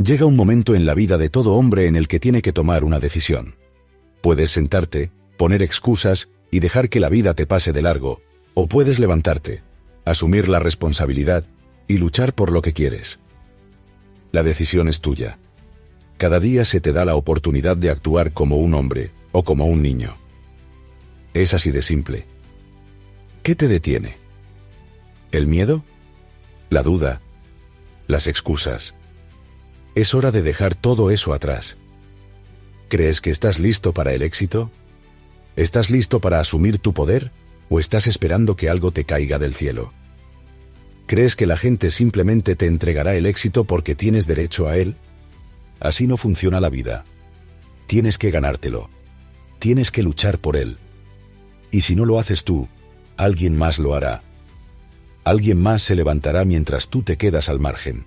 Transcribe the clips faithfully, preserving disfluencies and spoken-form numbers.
Llega un momento en la vida de todo hombre en el que tiene que tomar una decisión. Puedes sentarte, poner excusas y dejar que la vida te pase de largo, o puedes levantarte, asumir la responsabilidad y luchar por lo que quieres. La decisión es tuya. Cada día se te da la oportunidad de actuar como un hombre o como un niño. Es así de simple. ¿Qué te detiene? ¿El miedo? ¿La duda? ¿Las excusas? Es hora de dejar todo eso atrás. ¿Crees que estás listo para el éxito? ¿Estás listo para asumir tu poder o estás esperando que algo te caiga del cielo? ¿Crees que la gente simplemente te entregará el éxito porque tienes derecho a él? Así no funciona la vida. Tienes que ganártelo. Tienes que luchar por él. Y si no lo haces tú, alguien más lo hará. Alguien más se levantará mientras tú te quedas al margen.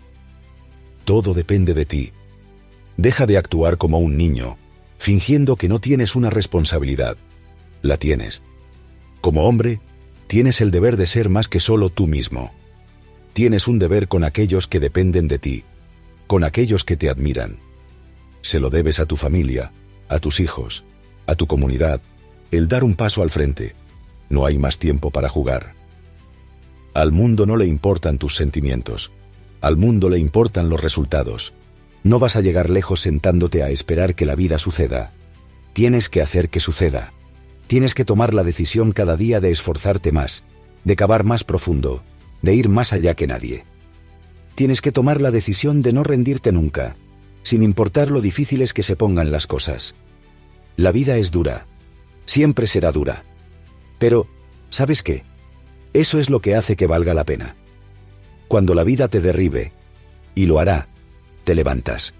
Todo depende de ti. Deja de actuar como un niño, fingiendo que no tienes una responsabilidad. La tienes. Como hombre, tienes el deber de ser más que solo tú mismo. Tienes un deber con aquellos que dependen de ti, con aquellos que te admiran. Se lo debes a tu familia, a tus hijos, a tu comunidad, el dar un paso al frente. No hay más tiempo para jugar. Al mundo no le importan tus sentimientos. Al mundo le importan los resultados. No vas a llegar lejos sentándote a esperar que la vida suceda. Tienes que hacer que suceda. Tienes que tomar la decisión cada día de esforzarte más, de cavar más profundo, de ir más allá que nadie. Tienes que tomar la decisión de no rendirte nunca, sin importar lo difíciles que se pongan las cosas. La vida es dura. Siempre será dura. Pero, ¿sabes qué? Eso es lo que hace que valga la pena. Cuando la vida te derribe, y lo hará, te levantas.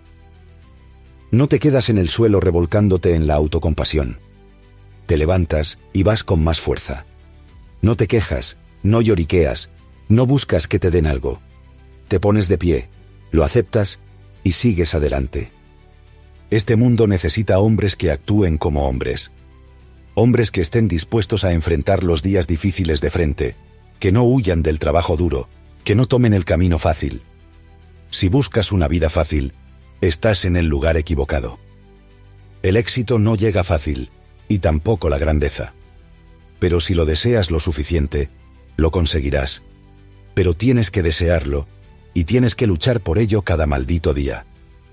No te quedas en el suelo revolcándote en la autocompasión. Te levantas y vas con más fuerza. No te quejas, no lloriqueas, no buscas que te den algo. Te pones de pie, lo aceptas y sigues adelante. Este mundo necesita hombres que actúen como hombres. Hombres que estén dispuestos a enfrentar los días difíciles de frente, que no huyan del trabajo duro, que no tomen el camino fácil. Si buscas una vida fácil, estás en el lugar equivocado. El éxito no llega fácil, y tampoco la grandeza. Pero si lo deseas lo suficiente, lo conseguirás. Pero tienes que desearlo, y tienes que luchar por ello cada maldito día.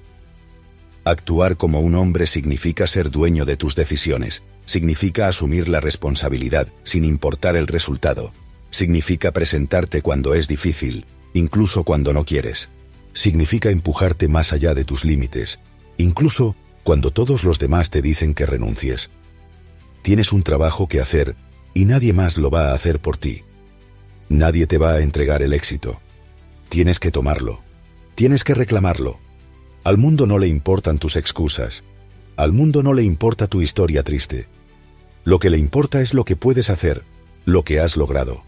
Actuar como un hombre significa ser dueño de tus decisiones, significa asumir la responsabilidad, sin importar el resultado. Significa presentarte cuando es difícil, incluso cuando no quieres. Significa empujarte más allá de tus límites, incluso cuando todos los demás te dicen que renuncies. Tienes un trabajo que hacer, y nadie más lo va a hacer por ti. Nadie te va a entregar el éxito. Tienes que tomarlo. Tienes que reclamarlo. Al mundo no le importan tus excusas. Al mundo no le importa tu historia triste. Lo que le importa es lo que puedes hacer, lo que has logrado.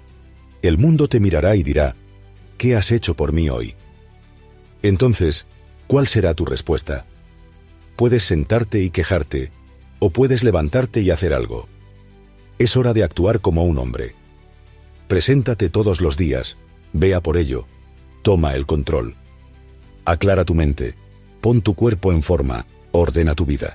El mundo te mirará y dirá, ¿qué has hecho por mí hoy? Entonces, ¿cuál será tu respuesta? Puedes sentarte y quejarte, o puedes levantarte y hacer algo. Es hora de actuar como un hombre. Preséntate todos los días, ve a por ello, toma el control. Aclara tu mente, pon tu cuerpo en forma, ordena tu vida.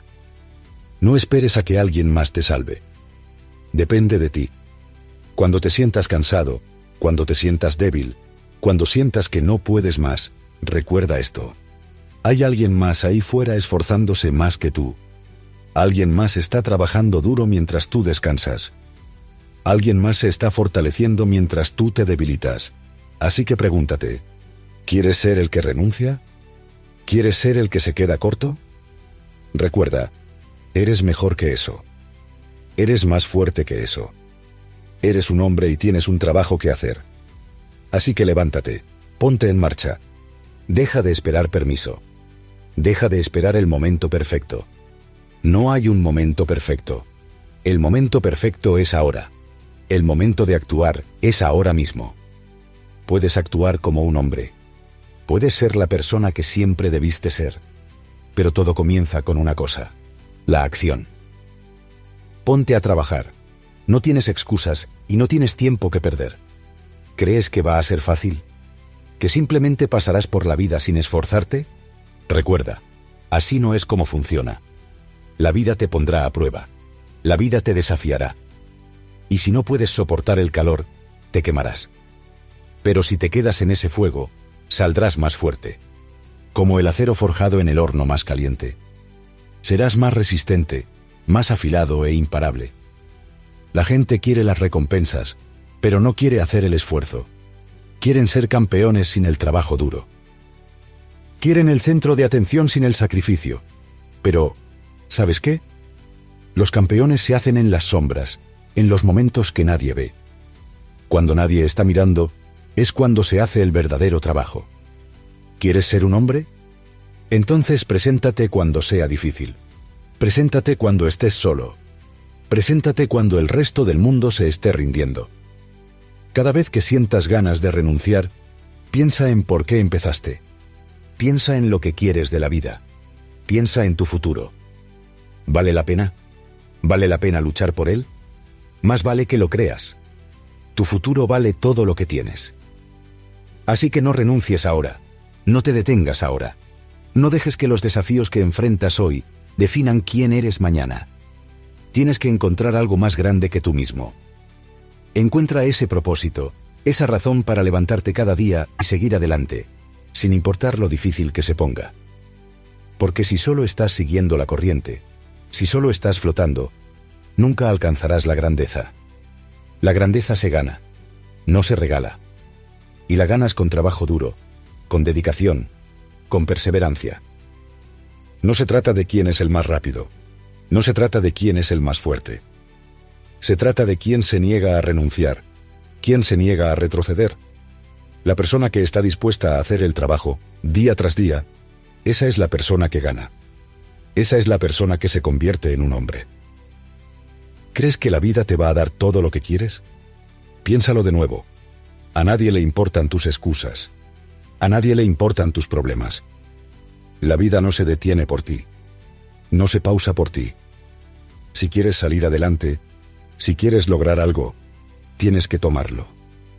No esperes a que alguien más te salve. Depende de ti. Cuando te sientas cansado, cuando te sientas débil, cuando sientas que no puedes más, recuerda esto. Hay alguien más ahí fuera esforzándose más que tú. Alguien más está trabajando duro mientras tú descansas. Alguien más se está fortaleciendo mientras tú te debilitas. Así que pregúntate, ¿quieres ser el que renuncia? ¿Quieres ser el que se queda corto? Recuerda, eres mejor que eso. Eres más fuerte que eso. Eres un hombre y tienes un trabajo que hacer. Así que levántate, ponte en marcha. Deja de esperar permiso. Deja de esperar el momento perfecto. No hay un momento perfecto. El momento perfecto es ahora. El momento de actuar es ahora mismo. Puedes actuar como un hombre. Puedes ser la persona que siempre debiste ser. Pero todo comienza con una cosa: la acción. Ponte a trabajar. No tienes excusas y no tienes tiempo que perder. ¿Crees que va a ser fácil? ¿Que simplemente pasarás por la vida sin esforzarte? Recuerda, así no es como funciona. La vida te pondrá a prueba. La vida te desafiará. Y si no puedes soportar el calor, te quemarás. Pero si te quedas en ese fuego, saldrás más fuerte. Como el acero forjado en el horno más caliente. Serás más resistente, más afilado e imparable. La gente quiere las recompensas, pero no quiere hacer el esfuerzo. Quieren ser campeones sin el trabajo duro. Quieren el centro de atención sin el sacrificio. Pero, ¿sabes qué? Los campeones se hacen en las sombras, en los momentos que nadie ve. Cuando nadie está mirando, es cuando se hace el verdadero trabajo. ¿Quieres ser un hombre? Entonces preséntate cuando sea difícil. Preséntate cuando estés solo. Preséntate cuando el resto del mundo se esté rindiendo. Cada vez que sientas ganas de renunciar, piensa en por qué empezaste. Piensa en lo que quieres de la vida. Piensa en tu futuro. ¿Vale la pena? ¿Vale la pena luchar por él? Más vale que lo creas. Tu futuro vale todo lo que tienes. Así que no renuncies ahora. No te detengas ahora. No dejes que los desafíos que enfrentas hoy definan quién eres mañana. Tienes que encontrar algo más grande que tú mismo. Encuentra ese propósito, esa razón para levantarte cada día y seguir adelante, sin importar lo difícil que se ponga. Porque si solo estás siguiendo la corriente, si solo estás flotando, nunca alcanzarás la grandeza. La grandeza se gana, no se regala. Y la ganas con trabajo duro, con dedicación, con perseverancia. No se trata de quién es el más rápido. No se trata de quién es el más fuerte. Se trata de quién se niega a renunciar, quién se niega a retroceder. La persona que está dispuesta a hacer el trabajo, día tras día, esa es la persona que gana. Esa es la persona que se convierte en un hombre. ¿Crees que la vida te va a dar todo lo que quieres? Piénsalo de nuevo. A nadie le importan tus excusas. A nadie le importan tus problemas. La vida no se detiene por ti. No se pausa por ti. Si quieres salir adelante, si quieres lograr algo, tienes que tomarlo.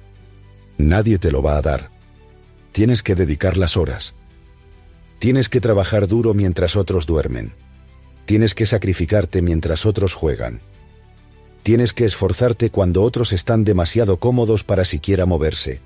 Nadie te lo va a dar. Tienes que dedicar las horas. Tienes que trabajar duro mientras otros duermen. Tienes que sacrificarte mientras otros juegan. Tienes que esforzarte cuando otros están demasiado cómodos para siquiera moverse.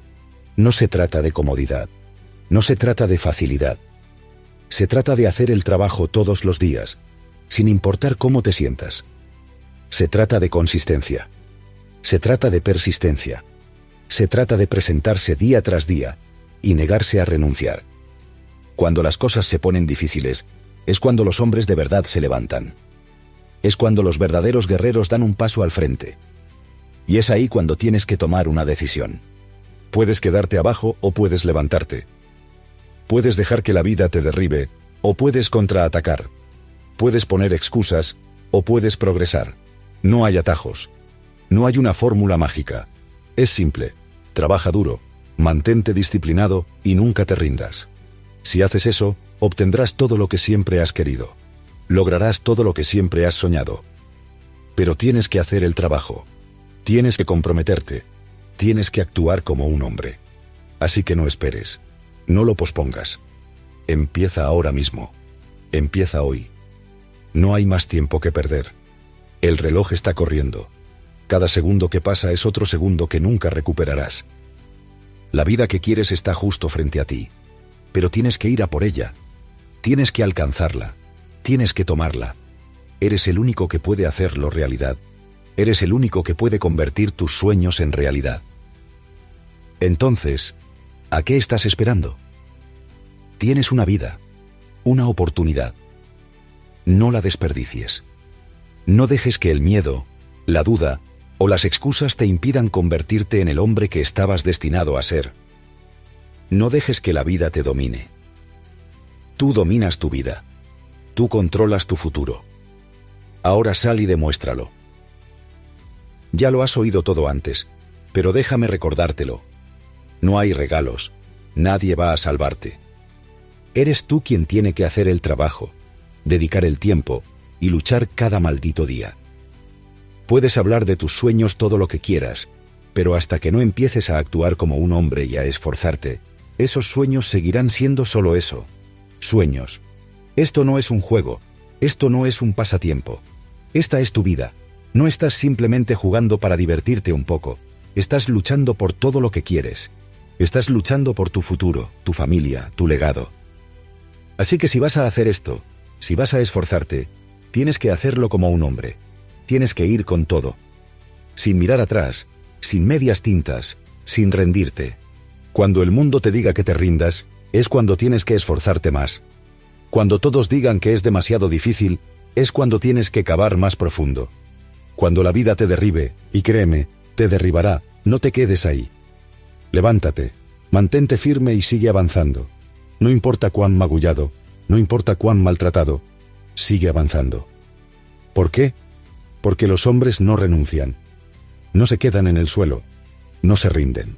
No se trata de comodidad. No se trata de facilidad. Se trata de hacer el trabajo todos los días, sin importar cómo te sientas. Se trata de consistencia. Se trata de persistencia. Se trata de presentarse día tras día y negarse a renunciar. Cuando las cosas se ponen difíciles, es cuando los hombres de verdad se levantan. Es cuando los verdaderos guerreros dan un paso al frente. Y es ahí cuando tienes que tomar una decisión. Puedes quedarte abajo o puedes levantarte. Puedes dejar que la vida te derribe o puedes contraatacar. Puedes poner excusas o puedes progresar. No hay atajos. No hay una fórmula mágica. Es simple. Trabaja duro, mantente disciplinado y nunca te rindas. Si haces eso, obtendrás todo lo que siempre has querido. Lograrás todo lo que siempre has soñado. Pero tienes que hacer el trabajo. Tienes que comprometerte. Tienes que actuar como un hombre. Así que no esperes. No lo pospongas. Empieza ahora mismo. Empieza hoy. No hay más tiempo que perder. El reloj está corriendo. Cada segundo que pasa es otro segundo que nunca recuperarás. La vida que quieres está justo frente a ti. Pero tienes que ir a por ella. Tienes que alcanzarla. Tienes que tomarla. Eres el único que puede hacerlo realidad. Eres el único que puede convertir tus sueños en realidad. Entonces, ¿a qué estás esperando? Tienes una vida, una oportunidad. No la desperdicies. No dejes que el miedo, la duda o las excusas te impidan convertirte en el hombre que estabas destinado a ser. No dejes que la vida te domine. Tú dominas tu vida. Tú controlas tu futuro. Ahora sal y demuéstralo. Ya lo has oído todo antes, pero déjame recordártelo. No hay regalos. Nadie va a salvarte. Eres tú quien tiene que hacer el trabajo, dedicar el tiempo y luchar cada maldito día. Puedes hablar de tus sueños todo lo que quieras, pero hasta que no empieces a actuar como un hombre y a esforzarte, esos sueños seguirán siendo solo eso, sueños. Esto no es un juego, esto no es un pasatiempo. Esta es tu vida. No estás simplemente jugando para divertirte un poco, estás luchando por todo lo que quieres. Estás luchando por tu futuro, tu familia, tu legado. Así que si vas a hacer esto, si vas a esforzarte, tienes que hacerlo como un hombre. Tienes que ir con todo. Sin mirar atrás, sin medias tintas, sin rendirte. Cuando el mundo te diga que te rindas, es cuando tienes que esforzarte más. Cuando todos digan que es demasiado difícil, es cuando tienes que cavar más profundo. Cuando la vida te derribe, y créeme, te derribará, no te quedes ahí. Levántate, mantente firme y sigue avanzando. No importa cuán magullado, no importa cuán maltratado, sigue avanzando. ¿Por qué? Porque los hombres no renuncian. No se quedan en el suelo, no se rinden.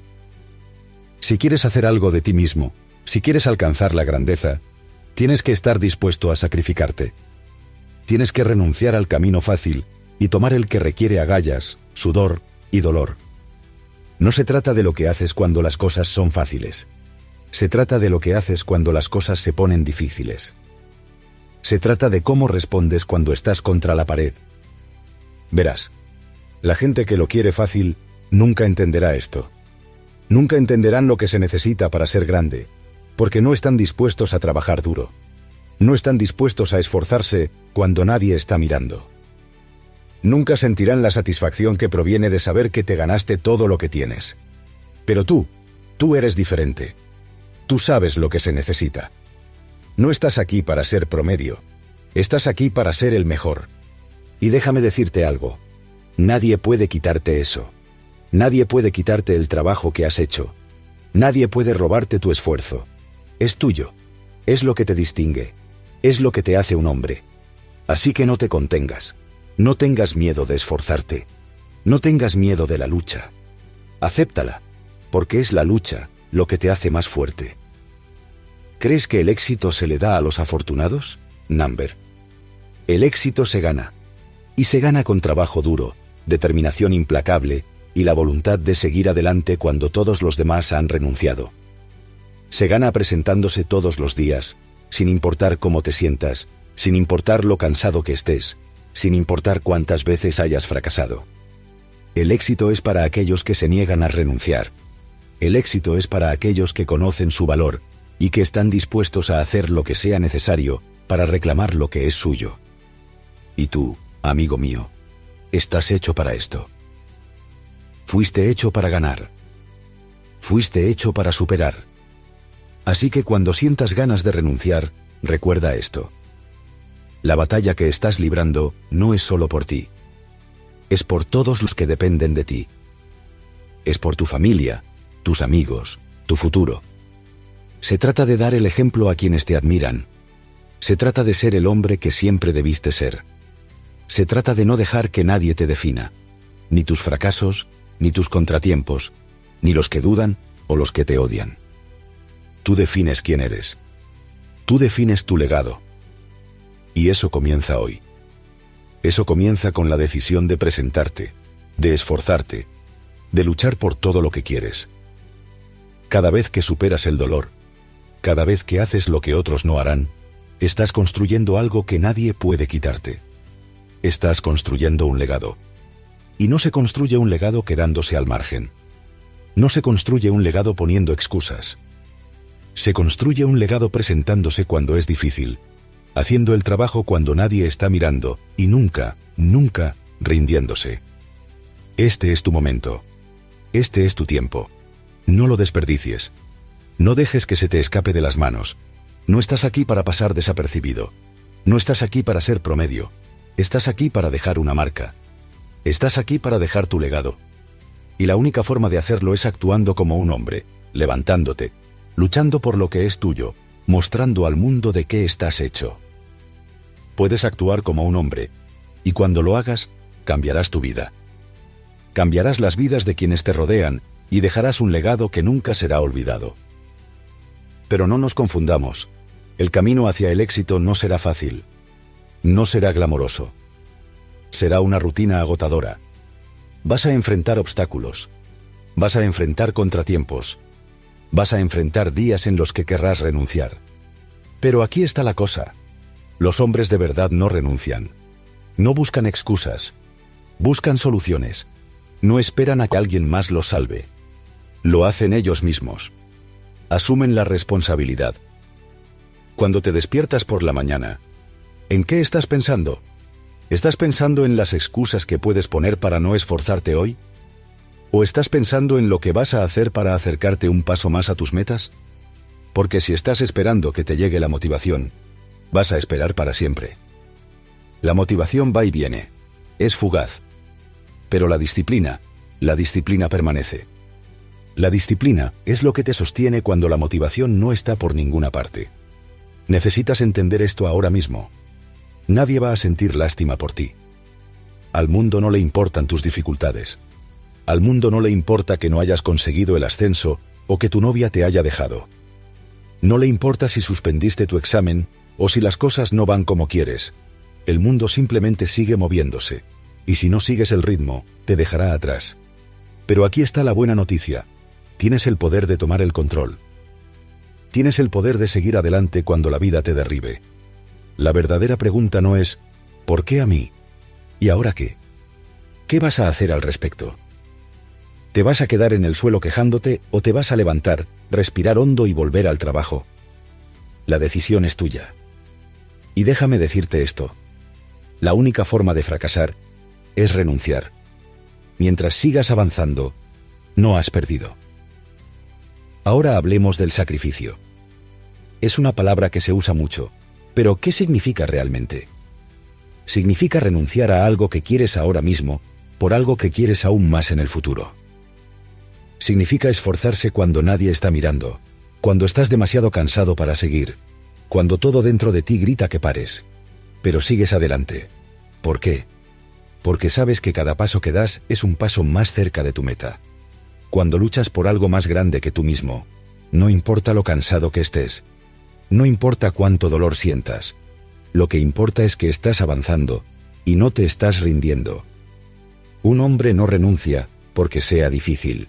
Si quieres hacer algo de ti mismo, si quieres alcanzar la grandeza, tienes que estar dispuesto a sacrificarte. Tienes que renunciar al camino fácil y tomar el que requiere agallas, sudor y dolor. No se trata de lo que haces cuando las cosas son fáciles. Se trata de lo que haces cuando las cosas se ponen difíciles. Se trata de cómo respondes cuando estás contra la pared. Verás, la gente que lo quiere fácil nunca entenderá esto. Nunca entenderán lo que se necesita para ser grande, porque no están dispuestos a trabajar duro. No están dispuestos a esforzarse cuando nadie está mirando. Nunca sentirán la satisfacción que proviene de saber que te ganaste todo lo que tienes. Pero tú, tú eres diferente. Tú sabes lo que se necesita. No estás aquí para ser promedio. Estás aquí para ser el mejor. Y déjame decirte algo. Nadie puede quitarte eso. Nadie puede quitarte el trabajo que has hecho. Nadie puede robarte tu esfuerzo. Es tuyo. Es lo que te distingue. Es lo que te hace un hombre. Así que no te contengas. No tengas miedo de esforzarte. No tengas miedo de la lucha. Acéptala, porque es la lucha lo que te hace más fuerte. ¿Crees que el éxito se le da a los afortunados? Number. El éxito se gana. Y se gana con trabajo duro, determinación implacable y la voluntad de seguir adelante cuando todos los demás han renunciado. Se gana presentándose todos los días, sin importar cómo te sientas, sin importar lo cansado que estés, sin importar cuántas veces hayas fracasado. El éxito es para aquellos que se niegan a renunciar. El éxito es para aquellos que conocen su valor y que están dispuestos a hacer lo que sea necesario para reclamar lo que es suyo. Y tú, amigo mío, estás hecho para esto. Fuiste hecho para ganar. Fuiste hecho para superar. Así que cuando sientas ganas de renunciar, recuerda esto. La batalla que estás librando no es solo por ti. Es por todos los que dependen de ti. Es por tu familia, tus amigos, tu futuro. Se trata de dar el ejemplo a quienes te admiran. Se trata de ser el hombre que siempre debiste ser. Se trata de no dejar que nadie te defina. Ni tus fracasos, ni tus contratiempos, ni los que dudan o los que te odian. Tú defines quién eres. Tú defines tu legado. Y eso comienza hoy. Eso comienza con la decisión de presentarte, de esforzarte, de luchar por todo lo que quieres. Cada vez que superas el dolor, cada vez que haces lo que otros no harán, estás construyendo algo que nadie puede quitarte. Estás construyendo un legado. Y no se construye un legado quedándose al margen. No se construye un legado poniendo excusas. Se construye un legado presentándose cuando es difícil, haciendo el trabajo cuando nadie está mirando y nunca, nunca rindiéndose. Este es tu momento. Este es tu tiempo. No lo desperdicies. No dejes que se te escape de las manos. No estás aquí para pasar desapercibido. No estás aquí para ser promedio. Estás aquí para dejar una marca. Estás aquí para dejar tu legado. Y la única forma de hacerlo es actuando como un hombre, levantándote, luchando por lo que es tuyo, mostrando al mundo de qué estás hecho. Puedes actuar como un hombre, y cuando lo hagas, cambiarás tu vida. Cambiarás las vidas de quienes te rodean y dejarás un legado que nunca será olvidado. Pero no nos confundamos. El camino hacia el éxito no será fácil. No será glamoroso. Será una rutina agotadora. Vas a enfrentar obstáculos. Vas a enfrentar contratiempos. Vas a enfrentar días en los que querrás renunciar. Pero aquí está la cosa. Los hombres de verdad no renuncian. No buscan excusas. Buscan soluciones. No esperan a que alguien más los salve. Lo hacen ellos mismos. Asumen la responsabilidad. Cuando te despiertas por la mañana, ¿en qué estás pensando? ¿Estás pensando en las excusas que puedes poner para no esforzarte hoy? ¿O estás pensando en lo que vas a hacer para acercarte un paso más a tus metas? Porque si estás esperando que te llegue la motivación, vas a esperar para siempre. La motivación va y viene, es fugaz. Pero la disciplina, la disciplina permanece. La disciplina es lo que te sostiene cuando la motivación no está por ninguna parte. Necesitas entender esto ahora mismo. Nadie va a sentir lástima por ti. Al mundo no le importan tus dificultades. Al mundo no le importa que no hayas conseguido el ascenso o que tu novia te haya dejado. No le importa si suspendiste tu examen o si las cosas no van como quieres. El mundo simplemente sigue moviéndose, y si no sigues el ritmo, te dejará atrás. Pero aquí está la buena noticia. Tienes el poder de tomar el control. Tienes el poder de seguir adelante cuando la vida te derribe. La verdadera pregunta no es, ¿por qué a mí? ¿Y ahora qué? ¿Qué vas a hacer al respecto? ¿Te vas a quedar en el suelo quejándote o te vas a levantar, respirar hondo y volver al trabajo? La decisión es tuya. Y déjame decirte esto. La única forma de fracasar es renunciar. Mientras sigas avanzando, no has perdido. Ahora hablemos del sacrificio. Es una palabra que se usa mucho, pero ¿qué significa realmente? Significa renunciar a algo que quieres ahora mismo por algo que quieres aún más en el futuro. Significa esforzarse cuando nadie está mirando, cuando estás demasiado cansado para seguir, cuando todo dentro de ti grita que pares, pero sigues adelante. ¿Por qué? Porque sabes que cada paso que das es un paso más cerca de tu meta. Cuando luchas por algo más grande que tú mismo, no importa lo cansado que estés, no importa cuánto dolor sientas, lo que importa es que estás avanzando y no te estás rindiendo. Un hombre no renuncia porque sea difícil.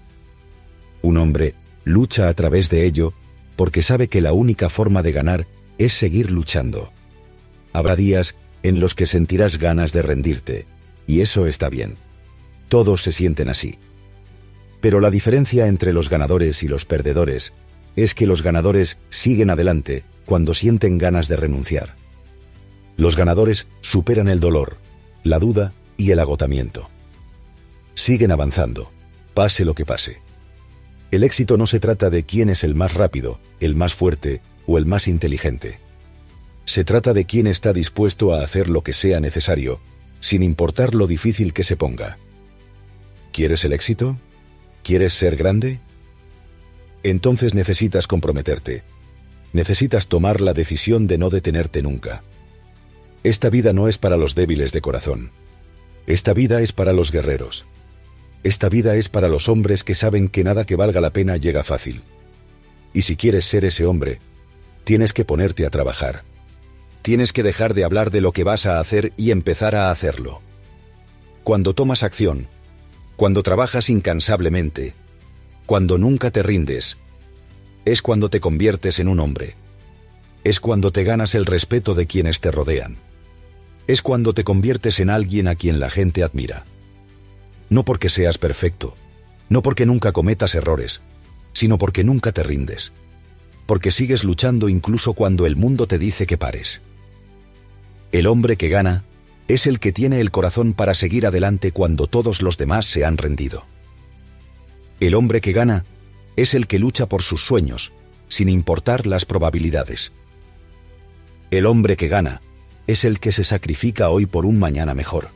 Un hombre lucha a través de ello porque sabe que la única forma de ganar es seguir luchando. Habrá días en los que sentirás ganas de rendirte, y eso está bien. Todos se sienten así. Pero la diferencia entre los ganadores y los perdedores es que los ganadores siguen adelante cuando sienten ganas de renunciar. Los ganadores superan el dolor, la duda y el agotamiento. Siguen avanzando, pase lo que pase. El éxito no se trata de quién es el más rápido, el más fuerte o el más inteligente. Se trata de quién está dispuesto a hacer lo que sea necesario, sin importar lo difícil que se ponga. ¿Quieres el éxito? ¿Quieres ser grande? Entonces necesitas comprometerte. Necesitas tomar la decisión de no detenerte nunca. Esta vida no es para los débiles de corazón. Esta vida es para los guerreros. Esta vida es para los hombres que saben que nada que valga la pena llega fácil. Y si quieres ser ese hombre, tienes que ponerte a trabajar. Tienes que dejar de hablar de lo que vas a hacer y empezar a hacerlo. Cuando tomas acción, cuando trabajas incansablemente, cuando nunca te rindes, es cuando te conviertes en un hombre. Es cuando te ganas el respeto de quienes te rodean. Es cuando te conviertes en alguien a quien la gente admira. No porque seas perfecto, no porque nunca cometas errores, sino porque nunca te rindes. Porque sigues luchando incluso cuando el mundo te dice que pares. El hombre que gana es el que tiene el corazón para seguir adelante cuando todos los demás se han rendido. El hombre que gana es el que lucha por sus sueños, sin importar las probabilidades. El hombre que gana es el que se sacrifica hoy por un mañana mejor.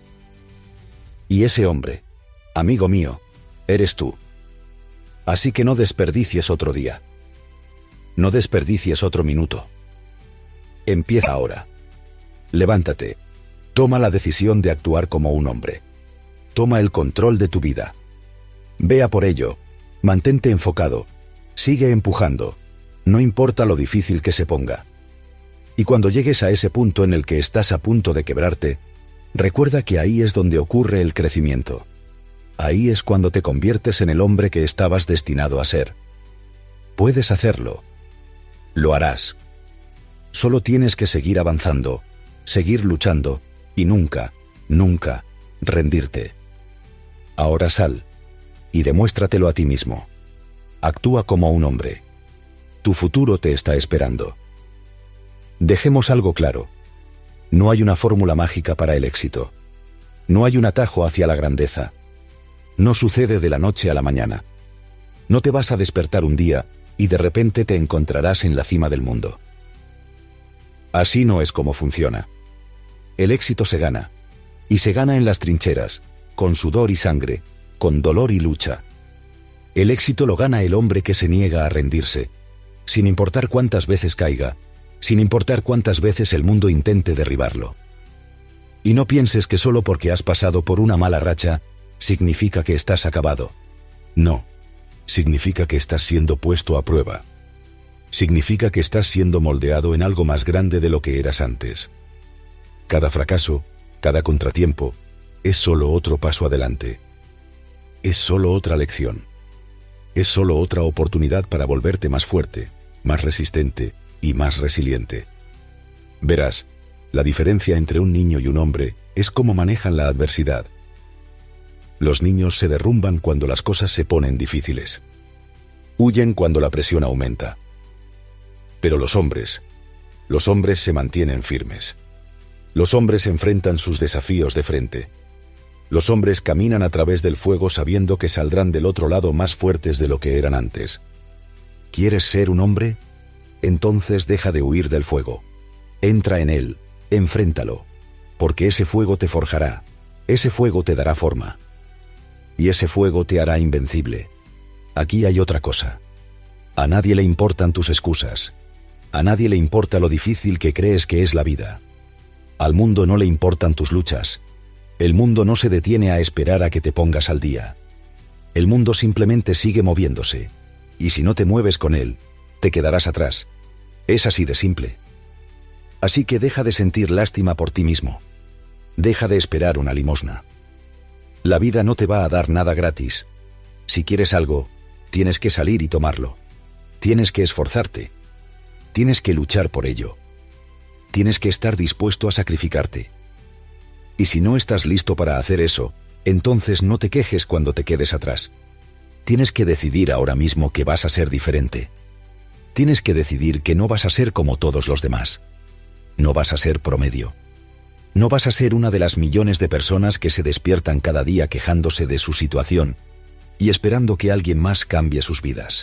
Y ese hombre, amigo mío, eres tú. Así que no desperdicies otro día. No desperdicies otro minuto. Empieza ahora. Levántate. Toma la decisión de actuar como un hombre. Toma el control de tu vida. Ve a por ello. Mantente enfocado. Sigue empujando. No importa lo difícil que se ponga. Y cuando llegues a ese punto en el que estás a punto de quebrarte, recuerda que ahí es donde ocurre el crecimiento. Ahí es cuando te conviertes en el hombre que estabas destinado a ser. Puedes hacerlo. Lo harás. Solo tienes que seguir avanzando, seguir luchando, y nunca, nunca, rendirte. Ahora sal, y demuéstratelo a ti mismo. Actúa como un hombre. Tu futuro te está esperando. Dejemos algo claro. No hay una fórmula mágica para el éxito. No hay un atajo hacia la grandeza. No sucede de la noche a la mañana. No te vas a despertar un día y de repente te encontrarás en la cima del mundo. Así no es como funciona. El éxito se gana. Y se gana en las trincheras, con sudor y sangre, con dolor y lucha. El éxito lo gana el hombre que se niega a rendirse, sin importar cuántas veces caiga, sin importar cuántas veces el mundo intente derribarlo. Y no pienses que solo porque has pasado por una mala racha, significa que estás acabado. No, significa que estás siendo puesto a prueba. Significa que estás siendo moldeado en algo más grande de lo que eras antes. Cada fracaso, cada contratiempo, es solo otro paso adelante. Es solo otra lección. Es solo otra oportunidad para volverte más fuerte, más resistente y más resiliente. Verás, la diferencia entre un niño y un hombre es cómo manejan la adversidad. Los niños se derrumban cuando las cosas se ponen difíciles. Huyen cuando la presión aumenta. Pero los hombres, los hombres se mantienen firmes. Los hombres enfrentan sus desafíos de frente. Los hombres caminan a través del fuego sabiendo que saldrán del otro lado más fuertes de lo que eran antes. ¿Quieres ser un hombre? Entonces deja de huir del fuego. Entra en él, enfréntalo, porque ese fuego te forjará, ese fuego te dará forma. Y ese fuego te hará invencible. Aquí hay otra cosa. A nadie le importan tus excusas. A nadie le importa lo difícil que crees que es la vida. Al mundo no le importan tus luchas. El mundo no se detiene a esperar a que te pongas al día. El mundo simplemente sigue moviéndose, y si no te mueves con él, te quedarás atrás. Es así de simple. Así que deja de sentir lástima por ti mismo. Deja de esperar una limosna. La vida no te va a dar nada gratis. Si quieres algo, tienes que salir y tomarlo. Tienes que esforzarte. Tienes que luchar por ello. Tienes que estar dispuesto a sacrificarte. Y si no estás listo para hacer eso, entonces no te quejes cuando te quedes atrás. Tienes que decidir ahora mismo que vas a ser diferente. Tienes que decidir que no vas a ser como todos los demás. No vas a ser promedio. No vas a ser una de las millones de personas que se despiertan cada día quejándose de su situación y esperando que alguien más cambie sus vidas.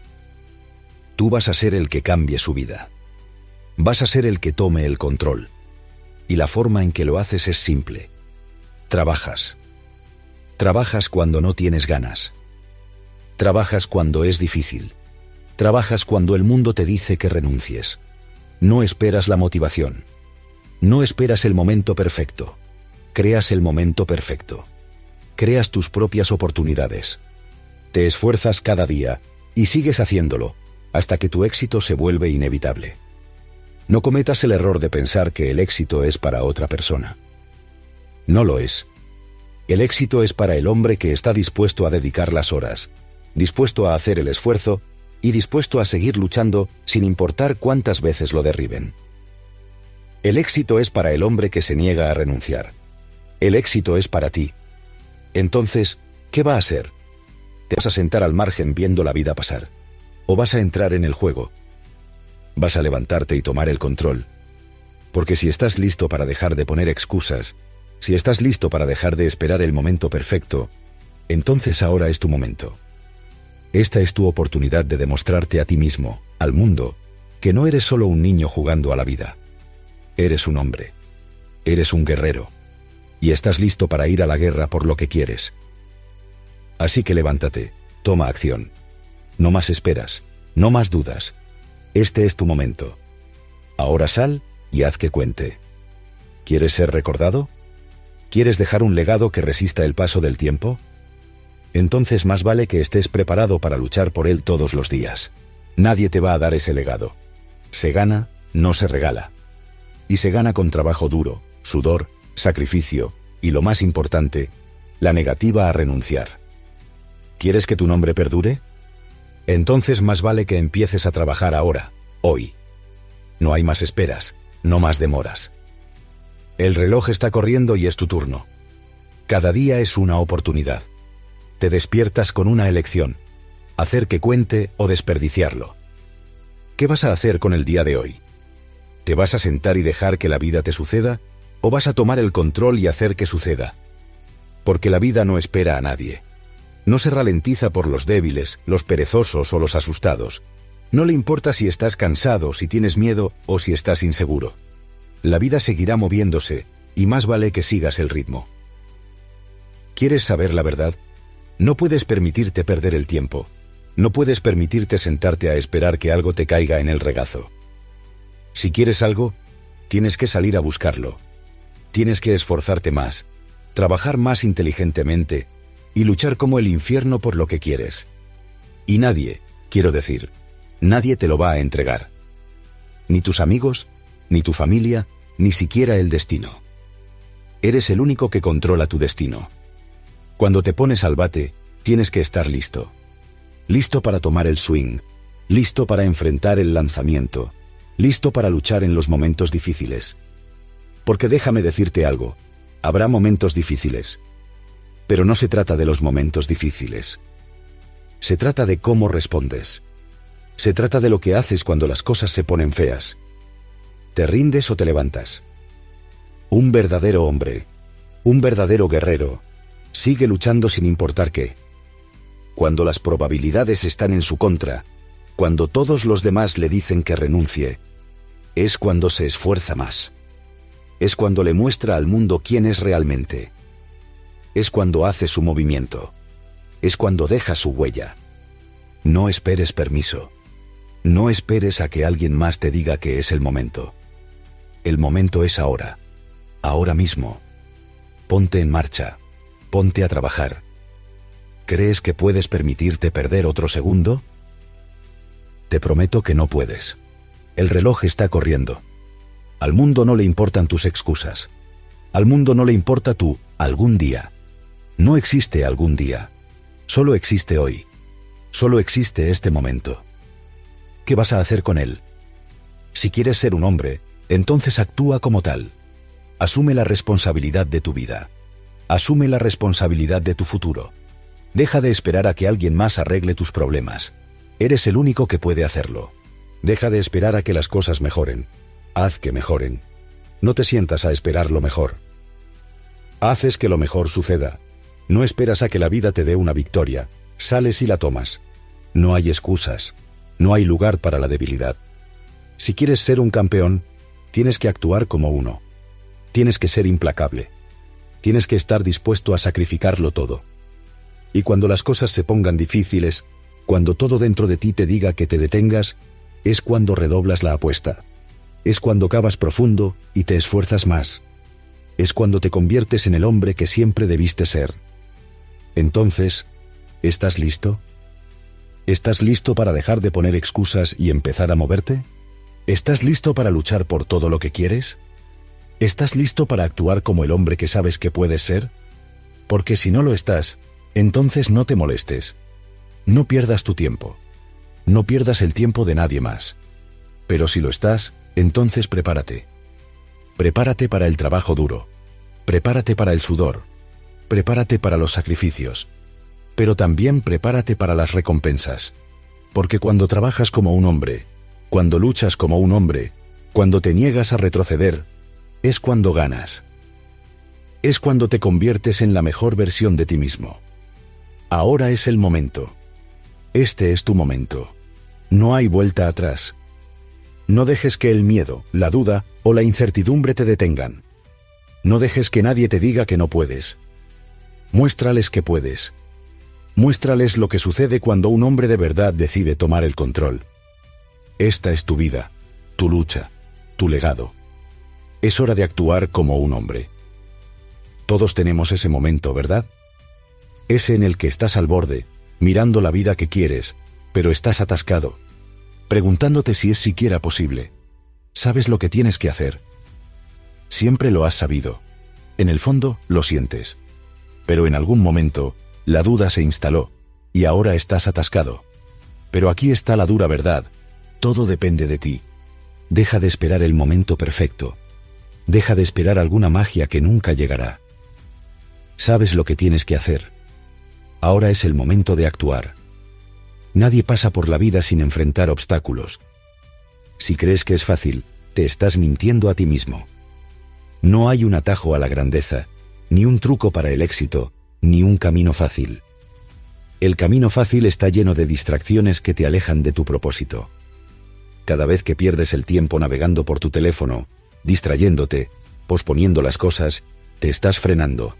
Tú vas a ser el que cambie su vida. Vas a ser el que tome el control. Y la forma en que lo haces es simple. Trabajas. Trabajas cuando no tienes ganas. Trabajas cuando es difícil. Trabajas cuando el mundo te dice que renuncies. No esperas la motivación. No esperas el momento perfecto. Creas el momento perfecto. Creas tus propias oportunidades. Te esfuerzas cada día y sigues haciéndolo hasta que tu éxito se vuelve inevitable. No cometas el error de pensar que el éxito es para otra persona. No lo es. El éxito es para el hombre que está dispuesto a dedicar las horas, dispuesto a hacer el esfuerzo y dispuesto a seguir luchando sin importar cuántas veces lo derriben. El éxito es para el hombre que se niega a renunciar. El éxito es para ti. Entonces, ¿qué va a ser? ¿Te vas a sentar al margen viendo la vida pasar? ¿O vas a entrar en el juego? Vas a levantarte y tomar el control. Porque si estás listo para dejar de poner excusas, si estás listo para dejar de esperar el momento perfecto, entonces ahora es tu momento. Esta es tu oportunidad de demostrarte a ti mismo, al mundo, que no eres solo un niño jugando a la vida. Eres un hombre. Eres un guerrero. Y estás listo para ir a la guerra por lo que quieres. Así que levántate, toma acción. No más esperas, no más dudas. Este es tu momento. Ahora sal y haz que cuente. ¿Quieres ser recordado? ¿Quieres dejar un legado que resista el paso del tiempo? Entonces más vale que estés preparado para luchar por él todos los días. Nadie te va a dar ese legado. Se gana, no se regala. Y se gana con trabajo duro, sudor, sacrificio y, lo más importante, la negativa a renunciar. ¿Quieres que tu nombre perdure? Entonces más vale que empieces a trabajar ahora, hoy. No hay más esperas, no más demoras. El reloj está corriendo y es tu turno. Cada día es una oportunidad. Te despiertas con una elección: hacer que cuente o desperdiciarlo. ¿Qué vas a hacer con el día de hoy? ¿Te vas a sentar y dejar que la vida te suceda, o vas a tomar el control y hacer que suceda? Porque la vida no espera a nadie. No se ralentiza por los débiles, los perezosos o los asustados. No le importa si estás cansado, si tienes miedo o si estás inseguro. La vida seguirá moviéndose, y más vale que sigas el ritmo. ¿Quieres saber la verdad? No puedes permitirte perder el tiempo. No puedes permitirte sentarte a esperar que algo te caiga en el regazo. Si quieres algo, tienes que salir a buscarlo. Tienes que esforzarte más, trabajar más inteligentemente y luchar como el infierno por lo que quieres. Y nadie, quiero decir, nadie te lo va a entregar. Ni tus amigos, ni tu familia, ni siquiera el destino. Eres el único que controla tu destino. Cuando te pones al bate, tienes que estar listo. Listo para tomar el swing, listo para enfrentar el lanzamiento, listo para luchar en los momentos difíciles. Porque déjame decirte algo, habrá momentos difíciles. Pero no se trata de los momentos difíciles. Se trata de cómo respondes. Se trata de lo que haces cuando las cosas se ponen feas. ¿Te rindes o te levantas? Un verdadero hombre, un verdadero guerrero, sigue luchando sin importar qué. Cuando las probabilidades están en su contra, cuando todos los demás le dicen que renuncie, es cuando se esfuerza más. Es cuando le muestra al mundo quién es realmente. Es cuando hace su movimiento. Es cuando deja su huella. No esperes permiso. No esperes a que alguien más te diga que es el momento. El momento es ahora. Ahora mismo. Ponte en marcha. Ponte a trabajar. ¿Crees que puedes permitirte perder otro segundo? Te prometo que no puedes. El reloj está corriendo. Al mundo no le importan tus excusas. Al mundo no le importa tu algún día. No existe algún día. Solo existe hoy. Solo existe este momento. ¿Qué vas a hacer con él? Si quieres ser un hombre, entonces actúa como tal. Asume la responsabilidad de tu vida. Asume la responsabilidad de tu futuro. Deja de esperar a que alguien más arregle tus problemas. Eres el único que puede hacerlo. Deja de esperar a que las cosas mejoren. Haz que mejoren. No te sientas a esperar lo mejor. Haces que lo mejor suceda. No esperas a que la vida te dé una victoria. Sales y la tomas. No hay excusas. No hay lugar para la debilidad. Si quieres ser un campeón, tienes que actuar como uno. Tienes que ser implacable. Tienes que estar dispuesto a sacrificarlo todo. Y cuando las cosas se pongan difíciles, cuando todo dentro de ti te diga que te detengas, es cuando redoblas la apuesta. Es cuando cavas profundo y te esfuerzas más. Es cuando te conviertes en el hombre que siempre debiste ser. Entonces, ¿estás listo? ¿Estás listo para dejar de poner excusas y empezar a moverte? ¿Estás listo para luchar por todo lo que quieres? ¿Estás listo para actuar como el hombre que sabes que puedes ser? Porque si no lo estás, entonces no te molestes. No pierdas tu tiempo. No pierdas el tiempo de nadie más. Pero si lo estás, entonces prepárate. Prepárate para el trabajo duro. Prepárate para el sudor. Prepárate para los sacrificios. Pero también prepárate para las recompensas. Porque cuando trabajas como un hombre, cuando luchas como un hombre, cuando te niegas a retroceder, es cuando ganas. Es cuando te conviertes en la mejor versión de ti mismo. Ahora es el momento. Este es tu momento. No hay vuelta atrás. No dejes que el miedo, la duda o la incertidumbre te detengan. No dejes que nadie te diga que no puedes. Muéstrales que puedes. Muéstrales lo que sucede cuando un hombre de verdad decide tomar el control. Esta es tu vida, tu lucha, tu legado. Es hora de actuar como un hombre. Todos tenemos ese momento, ¿verdad? Ese en el que estás al borde, mirando la vida que quieres, pero estás atascado, preguntándote si es siquiera posible. Sabes lo que tienes que hacer. Siempre lo has sabido. En el fondo, lo sientes. Pero en algún momento, la duda se instaló, y ahora estás atascado. Pero aquí está la dura verdad. Todo depende de ti. Deja de esperar el momento perfecto. Deja de esperar alguna magia que nunca llegará. Sabes lo que tienes que hacer. Ahora es el momento de actuar. Nadie pasa por la vida sin enfrentar obstáculos. Si crees que es fácil, te estás mintiendo a ti mismo. No hay un atajo a la grandeza, ni un truco para el éxito, ni un camino fácil. El camino fácil está lleno de distracciones que te alejan de tu propósito. Cada vez que pierdes el tiempo navegando por tu teléfono, distrayéndote, posponiendo las cosas, te estás frenando.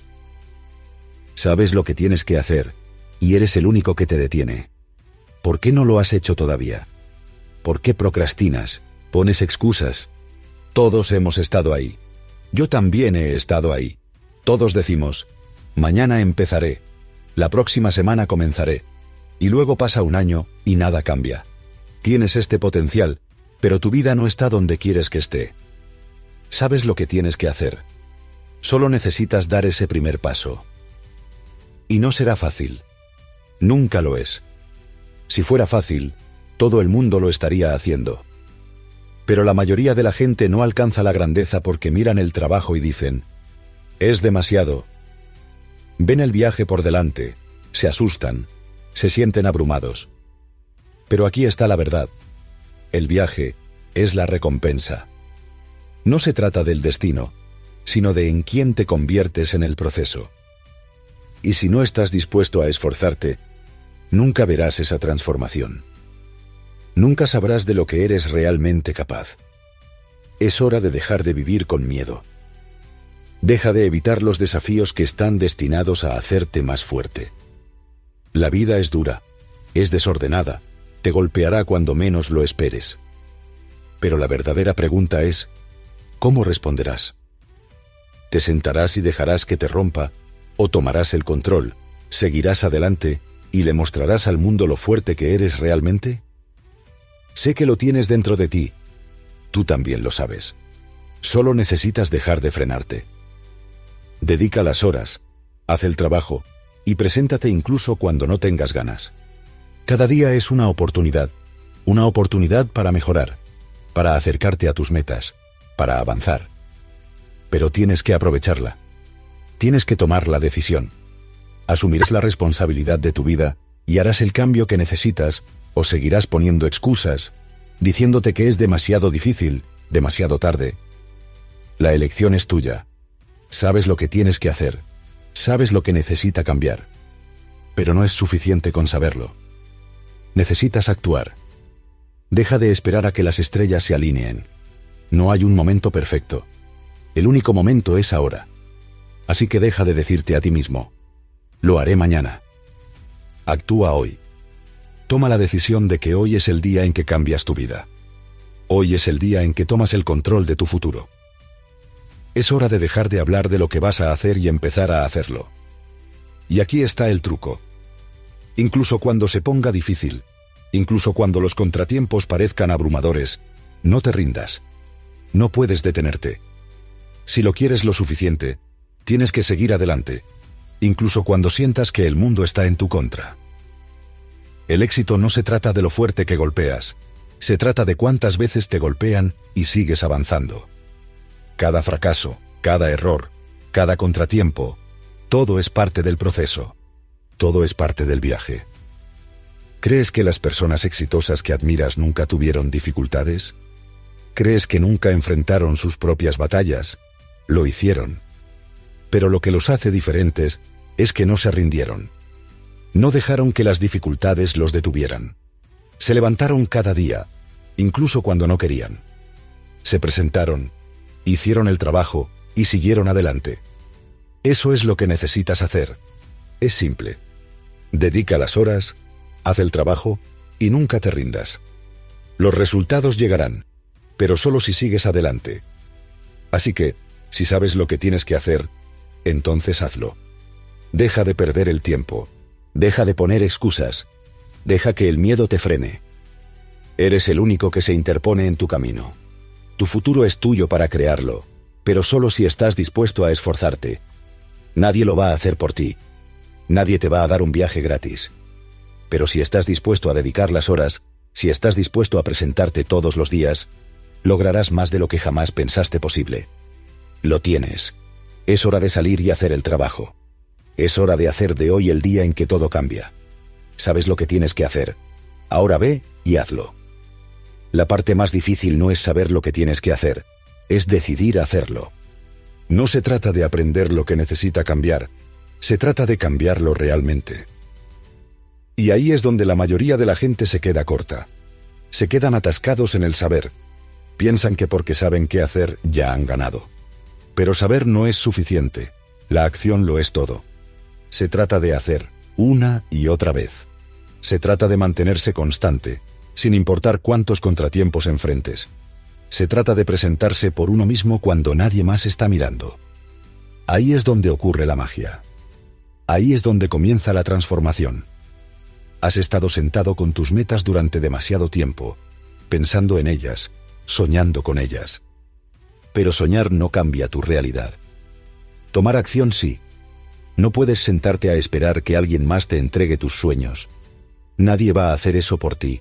Sabes lo que tienes que hacer, y eres el único que te detiene. ¿Por qué no lo has hecho todavía? ¿Por qué procrastinas? ¿Pones excusas? Todos hemos estado ahí. Yo también he estado ahí. Todos decimos, mañana empezaré, la próxima semana comenzaré, y luego pasa un año y nada cambia. Tienes este potencial, pero tu vida no está donde quieres que esté. Sabes lo que tienes que hacer. Solo necesitas dar ese primer paso. Y no será fácil. Nunca lo es. Si fuera fácil, todo el mundo lo estaría haciendo. Pero la mayoría de la gente no alcanza la grandeza porque miran el trabajo y dicen, es demasiado. Ven el viaje por delante, se asustan, se sienten abrumados. Pero aquí está la verdad. El viaje es la recompensa. No se trata del destino, sino de en quién te conviertes en el proceso. Y si no estás dispuesto a esforzarte, nunca verás esa transformación. Nunca sabrás de lo que eres realmente capaz. Es hora de dejar de vivir con miedo. Deja de evitar los desafíos que están destinados a hacerte más fuerte. La vida es dura, es desordenada, te golpeará cuando menos lo esperes. Pero la verdadera pregunta es, ¿cómo responderás? ¿Te sentarás y dejarás que te rompa, o tomarás el control, seguirás adelante y le mostrarás al mundo lo fuerte que eres realmente? Sé que lo tienes dentro de ti. Tú también lo sabes. Solo necesitas dejar de frenarte. Dedica las horas, haz el trabajo y preséntate incluso cuando no tengas ganas. Cada día es una oportunidad, una oportunidad para mejorar, para acercarte a tus metas, para avanzar. Pero tienes que aprovecharla. Tienes que tomar la decisión. Asumirás la responsabilidad de tu vida y harás el cambio que necesitas, o seguirás poniendo excusas, diciéndote que es demasiado difícil, demasiado tarde. La elección es tuya. Sabes lo que tienes que hacer. Sabes lo que necesita cambiar. Pero no es suficiente con saberlo. Necesitas actuar. Deja de esperar a que las estrellas se alineen. No hay un momento perfecto. El único momento es ahora. Así que deja de decirte a ti mismo, lo haré mañana. Actúa hoy. Toma la decisión de que hoy es el día en que cambias tu vida. Hoy es el día en que tomas el control de tu futuro. Es hora de dejar de hablar de lo que vas a hacer y empezar a hacerlo. Y aquí está el truco. Incluso cuando se ponga difícil, incluso cuando los contratiempos parezcan abrumadores, no te rindas. No puedes detenerte. Si lo quieres lo suficiente, tienes que seguir adelante, incluso cuando sientas que el mundo está en tu contra. El éxito no se trata de lo fuerte que golpeas, se trata de cuántas veces te golpean y sigues avanzando. Cada fracaso, cada error, cada contratiempo, todo es parte del proceso, todo es parte del viaje. ¿Crees que las personas exitosas que admiras nunca tuvieron dificultades? ¿Crees que nunca enfrentaron sus propias batallas? Lo hicieron. Pero lo que los hace diferentes es que no se rindieron. No dejaron que las dificultades los detuvieran. Se levantaron cada día, incluso cuando no querían. Se presentaron, hicieron el trabajo y siguieron adelante. Eso es lo que necesitas hacer. Es simple. Dedica las horas, haz el trabajo y nunca te rindas. Los resultados llegarán, pero solo si sigues adelante. Así que, si sabes lo que tienes que hacer, entonces hazlo. Deja de perder el tiempo. Deja de poner excusas. Deja que el miedo te frene. Eres el único que se interpone en tu camino. Tu futuro es tuyo para crearlo, pero solo si estás dispuesto a esforzarte. Nadie lo va a hacer por ti. Nadie te va a dar un viaje gratis. Pero si estás dispuesto a dedicar las horas, si estás dispuesto a presentarte todos los días, Lograrás más de lo que jamás pensaste posible. Lo tienes. Es hora de salir y hacer el trabajo. Es hora de hacer de hoy el día en que todo cambia. Sabes lo que tienes que hacer. Ahora ve y hazlo. La parte más difícil no es saber lo que tienes que hacer, es decidir hacerlo. No se trata de aprender lo que necesita cambiar, se trata de cambiarlo realmente. Y ahí es donde la mayoría de la gente se queda corta. Se quedan atascados en el saber. Piensan que porque saben qué hacer ya han ganado. Pero saber no es suficiente, la acción lo es todo. Se trata de hacer, una y otra vez. Se trata de mantenerse constante, sin importar cuántos contratiempos enfrentes. Se trata de presentarse por uno mismo cuando nadie más está mirando. Ahí es donde ocurre la magia. Ahí es donde comienza la transformación. Has estado sentado con tus metas durante demasiado tiempo, pensando en ellas, soñando con ellas. Pero soñar no cambia tu realidad. Tomar acción sí. No puedes sentarte a esperar que alguien más te entregue tus sueños. Nadie va a hacer eso por ti.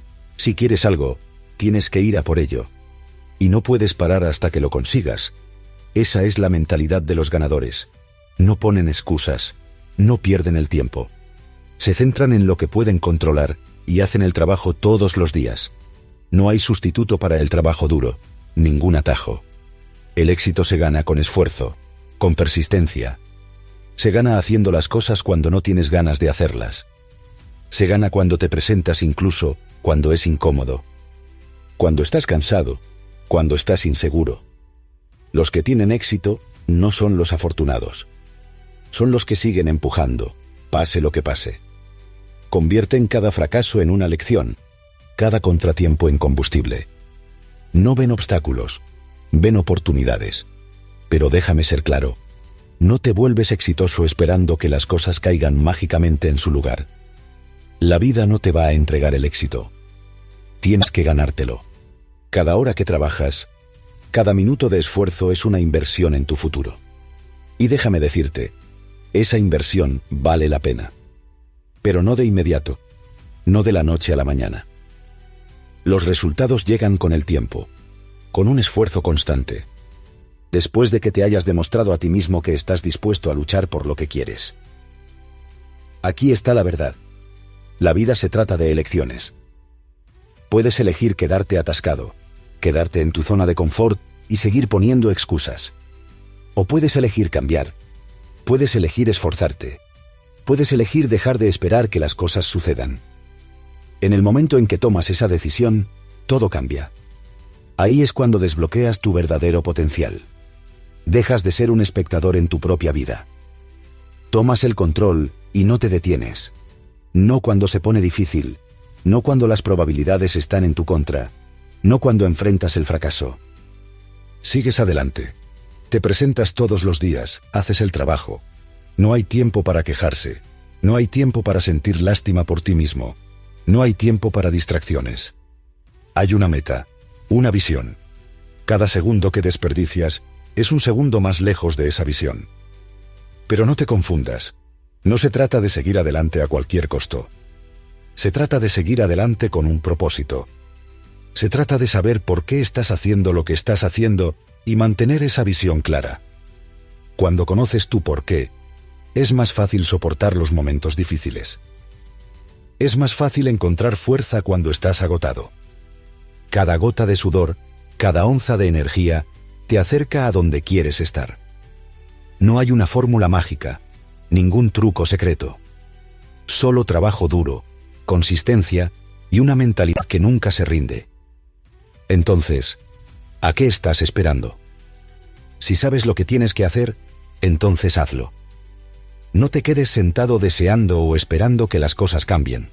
Si quieres algo, tienes que ir a por ello. Y no puedes parar hasta que lo consigas. Esa es la mentalidad de los ganadores. No ponen excusas, no pierden el tiempo. Se centran en lo que pueden controlar y hacen el trabajo todos los días. No hay sustituto para el trabajo duro, ningún atajo. El éxito se gana con esfuerzo, con persistencia. Se gana haciendo las cosas cuando no tienes ganas de hacerlas. Se gana cuando te presentas incluso cuando es incómodo. Cuando estás cansado, cuando estás inseguro. Los que tienen éxito no son los afortunados. Son los que siguen empujando, pase lo que pase. Convierten cada fracaso en una lección, cada contratiempo en combustible. No ven obstáculos, ven oportunidades. Pero déjame ser claro, no te vuelves exitoso esperando que las cosas caigan mágicamente en su lugar. La vida no te va a entregar el éxito. Tienes que ganártelo. Cada hora que trabajas, cada minuto de esfuerzo es una inversión en tu futuro. Y déjame decirte, esa inversión vale la pena. Pero no de inmediato, no de la noche a la mañana. Los resultados llegan con el tiempo, con un esfuerzo constante, después de que te hayas demostrado a ti mismo que estás dispuesto a luchar por lo que quieres. Aquí está la verdad. La vida se trata de elecciones. Puedes elegir quedarte atascado, quedarte en tu zona de confort y seguir poniendo excusas. O puedes elegir cambiar. Puedes elegir esforzarte. Puedes elegir dejar de esperar que las cosas sucedan. En el momento en que tomas esa decisión, todo cambia. Ahí es cuando desbloqueas tu verdadero potencial. Dejas de ser un espectador en tu propia vida. Tomas el control y no te detienes. No cuando se pone difícil, no cuando las probabilidades están en tu contra, no cuando enfrentas el fracaso. Sigues adelante. Te presentas todos los días, haces el trabajo. No hay tiempo para quejarse, no hay tiempo para sentir lástima por ti mismo, no hay tiempo para distracciones. Hay una meta, una visión. Cada segundo que desperdicias es un segundo más lejos de esa visión. Pero no te confundas, no se trata de seguir adelante a cualquier costo. Se trata de seguir adelante con un propósito. Se trata de saber por qué estás haciendo lo que estás haciendo y mantener esa visión clara. Cuando conoces tu por qué, es más fácil soportar los momentos difíciles. Es más fácil encontrar fuerza cuando estás agotado. Cada gota de sudor, cada onza de energía, te acerca a donde quieres estar. No hay una fórmula mágica, ningún truco secreto. Solo trabajo duro, consistencia y una mentalidad que nunca se rinde. Entonces, ¿a qué estás esperando? Si sabes lo que tienes que hacer, entonces hazlo. No te quedes sentado deseando o esperando que las cosas cambien.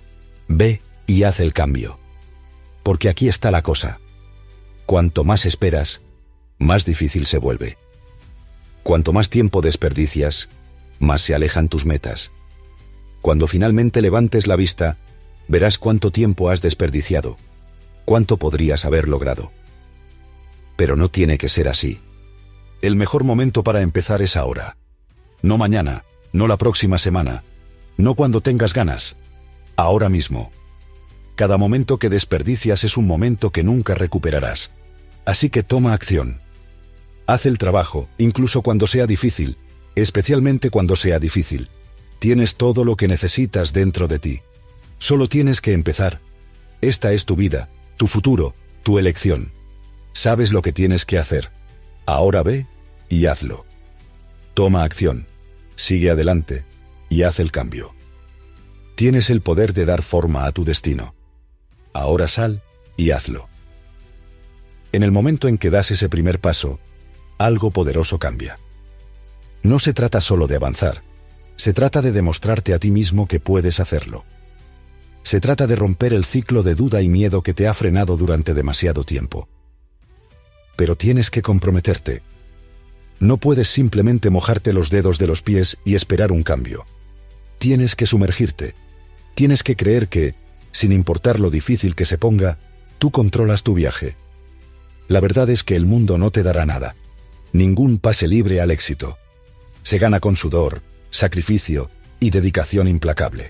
Ve y haz el cambio. Porque aquí está la cosa. Cuanto más esperas, más difícil se vuelve. Cuanto más tiempo desperdicias, más se alejan tus metas. Cuando finalmente levantes la vista, verás cuánto tiempo has desperdiciado, cuánto podrías haber logrado. Pero no tiene que ser así. El mejor momento para empezar es ahora. No mañana, no la próxima semana, no cuando tengas ganas. Ahora mismo. Cada momento que desperdicias es un momento que nunca recuperarás. Así que toma acción. Haz el trabajo, incluso cuando sea difícil, especialmente cuando sea difícil. Tienes todo lo que necesitas dentro de ti. Solo tienes que empezar. Esta es tu vida, tu futuro, tu elección. Sabes lo que tienes que hacer. Ahora ve y hazlo. Toma acción, sigue adelante y haz el cambio. Tienes el poder de dar forma a tu destino. Ahora sal y hazlo. En el momento en que das ese primer paso, algo poderoso cambia. No se trata solo de avanzar, se trata de demostrarte a ti mismo que puedes hacerlo. Se trata de romper el ciclo de duda y miedo que te ha frenado durante demasiado tiempo. Pero tienes que comprometerte. No puedes simplemente mojarte los dedos de los pies y esperar un cambio. Tienes que sumergirte. Tienes que creer que, sin importar lo difícil que se ponga, tú controlas tu viaje. La verdad es que el mundo no te dará nada. Ningún pase libre al éxito. Se gana con sudor, sacrificio y dedicación implacable.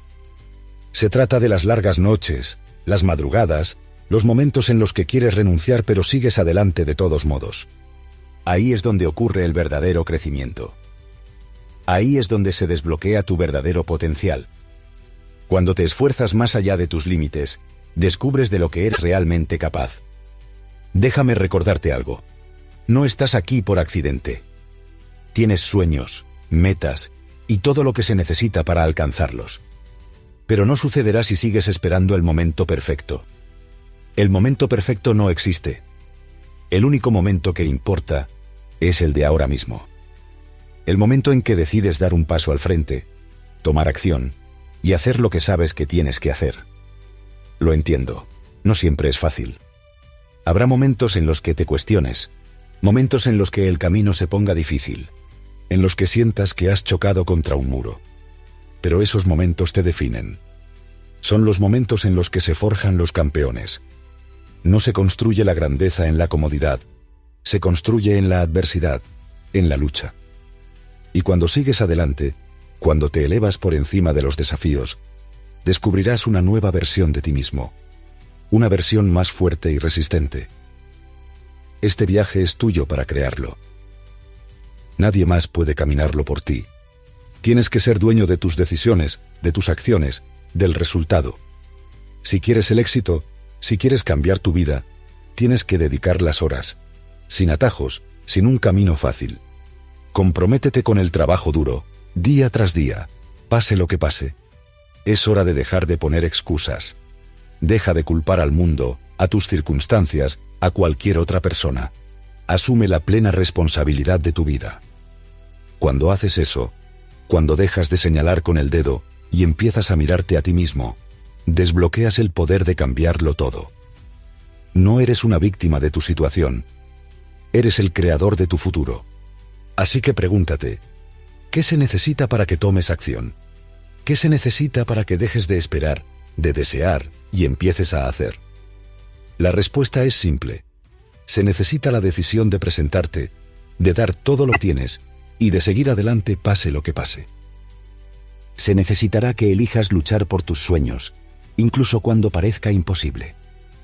Se trata de las largas noches, las madrugadas, los momentos en los que quieres renunciar pero sigues adelante de todos modos. Ahí es donde ocurre el verdadero crecimiento. Ahí es donde se desbloquea tu verdadero potencial. Cuando te esfuerzas más allá de tus límites, descubres de lo que eres realmente capaz. Déjame recordarte algo. No estás aquí por accidente. Tienes sueños, metas y todo lo que se necesita para alcanzarlos. Pero no sucederá si sigues esperando el momento perfecto. El momento perfecto no existe. El único momento que importa es el de ahora mismo. El momento en que decides dar un paso al frente, tomar acción y hacer lo que sabes que tienes que hacer. Lo entiendo, no siempre es fácil. Habrá momentos en los que te cuestiones, momentos en los que el camino se ponga difícil, en los que sientas que has chocado contra un muro. Pero esos momentos te definen. Son los momentos en los que se forjan los campeones. No se construye la grandeza en la comodidad, se construye en la adversidad, en la lucha. Y cuando sigues adelante, cuando te elevas por encima de los desafíos, descubrirás una nueva versión de ti mismo, una versión más fuerte y resistente. Este viaje es tuyo para crearlo. Nadie más puede caminarlo por ti. Tienes que ser dueño de tus decisiones, de tus acciones, del resultado. Si quieres el éxito, si quieres cambiar tu vida, tienes que dedicar las horas, sin atajos, sin un camino fácil. Comprométete con el trabajo duro, día tras día, pase lo que pase. Es hora de dejar de poner excusas. Deja de culpar al mundo, a tus circunstancias, a cualquier otra persona. Asume la plena responsabilidad de tu vida. Cuando haces eso, cuando dejas de señalar con el dedo y empiezas a mirarte a ti mismo, desbloqueas el poder de cambiarlo todo. No eres una víctima de tu situación. Eres el creador de tu futuro. Así que pregúntate, ¿qué se necesita para que tomes acción? ¿Qué se necesita para que dejes de esperar, de desear y empieces a hacer? La respuesta es simple. Se necesita la decisión de presentarte, de dar todo lo que tienes y de seguir adelante pase lo que pase. Se necesitará que elijas luchar por tus sueños, incluso cuando parezca imposible.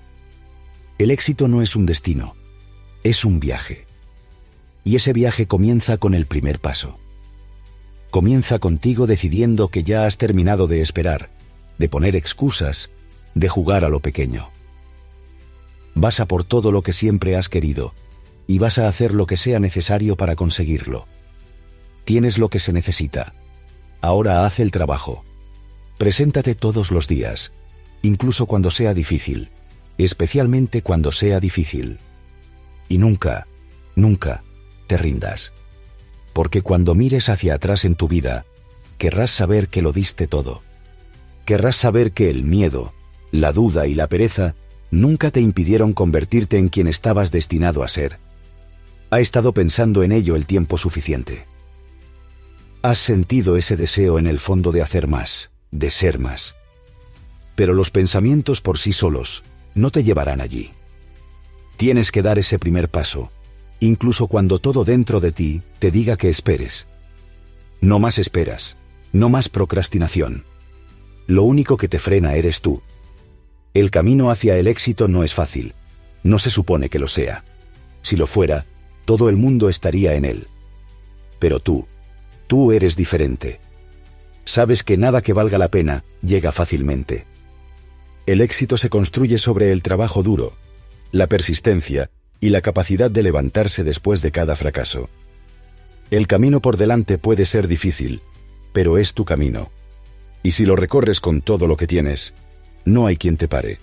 El éxito no es un destino, es un viaje. Y ese viaje comienza con el primer paso. Comienza contigo decidiendo que ya has terminado de esperar, de poner excusas, de jugar a lo pequeño. Vas a por todo lo que siempre has querido, y vas a hacer lo que sea necesario para conseguirlo. Tienes lo que se necesita. Ahora haz el trabajo. Preséntate todos los días, incluso cuando sea difícil, especialmente cuando sea difícil. Y nunca, nunca te rindas. Porque cuando mires hacia atrás en tu vida, querrás saber que lo diste todo. Querrás saber que el miedo, la duda y la pereza nunca te impidieron convertirte en quien estabas destinado a ser. Ha estado pensando en ello el tiempo suficiente. Has sentido ese deseo en el fondo de hacer más, de ser más. Pero los pensamientos por sí solos no te llevarán allí. Tienes que dar ese primer paso, incluso cuando todo dentro de ti te diga que esperes. No más esperas, no más procrastinación. Lo único que te frena eres tú. El camino hacia el éxito no es fácil, No se supone que lo sea. Si lo fuera, todo el mundo estaría en él. Pero tú, tú eres diferente. Sabes que nada que valga la pena llega fácilmente. El éxito se construye sobre el trabajo duro, la persistencia y la capacidad de levantarse después de cada fracaso. El camino por delante puede ser difícil, pero es tu camino. Y si lo recorres con todo lo que tienes, no hay quien te pare.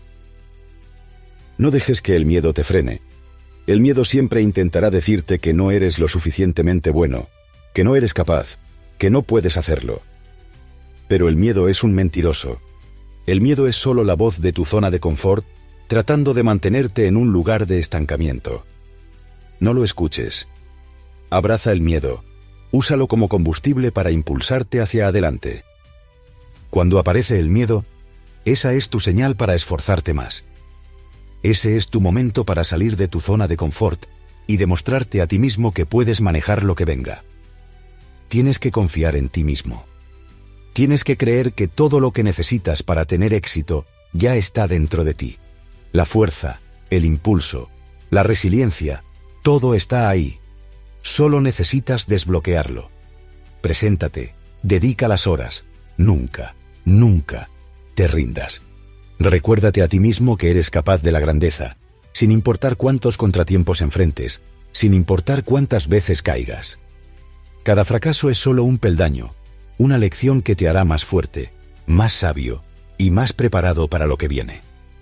No dejes que el miedo te frene. El miedo siempre intentará decirte que no eres lo suficientemente bueno, que no eres capaz, que no puedes hacerlo. Pero el miedo es un mentiroso. El miedo es solo la voz de tu zona de confort, tratando de mantenerte en un lugar de estancamiento. No lo escuches. Abraza el miedo. Úsalo como combustible para impulsarte hacia adelante. Cuando aparece el miedo, esa es tu señal para esforzarte más. Ese es tu momento para salir de tu zona de confort y demostrarte a ti mismo que puedes manejar lo que venga. Tienes que confiar en ti mismo. Tienes que creer que todo lo que necesitas para tener éxito ya está dentro de ti. La fuerza, el impulso, la resiliencia, todo está ahí. Solo necesitas desbloquearlo. Preséntate, dedica las horas. Nunca, nunca te rindas. Recuérdate a ti mismo que eres capaz de la grandeza, sin importar cuántos contratiempos enfrentes, sin importar cuántas veces caigas. Cada fracaso es solo un peldaño, una lección que te hará más fuerte, más sabio y más preparado para lo que viene.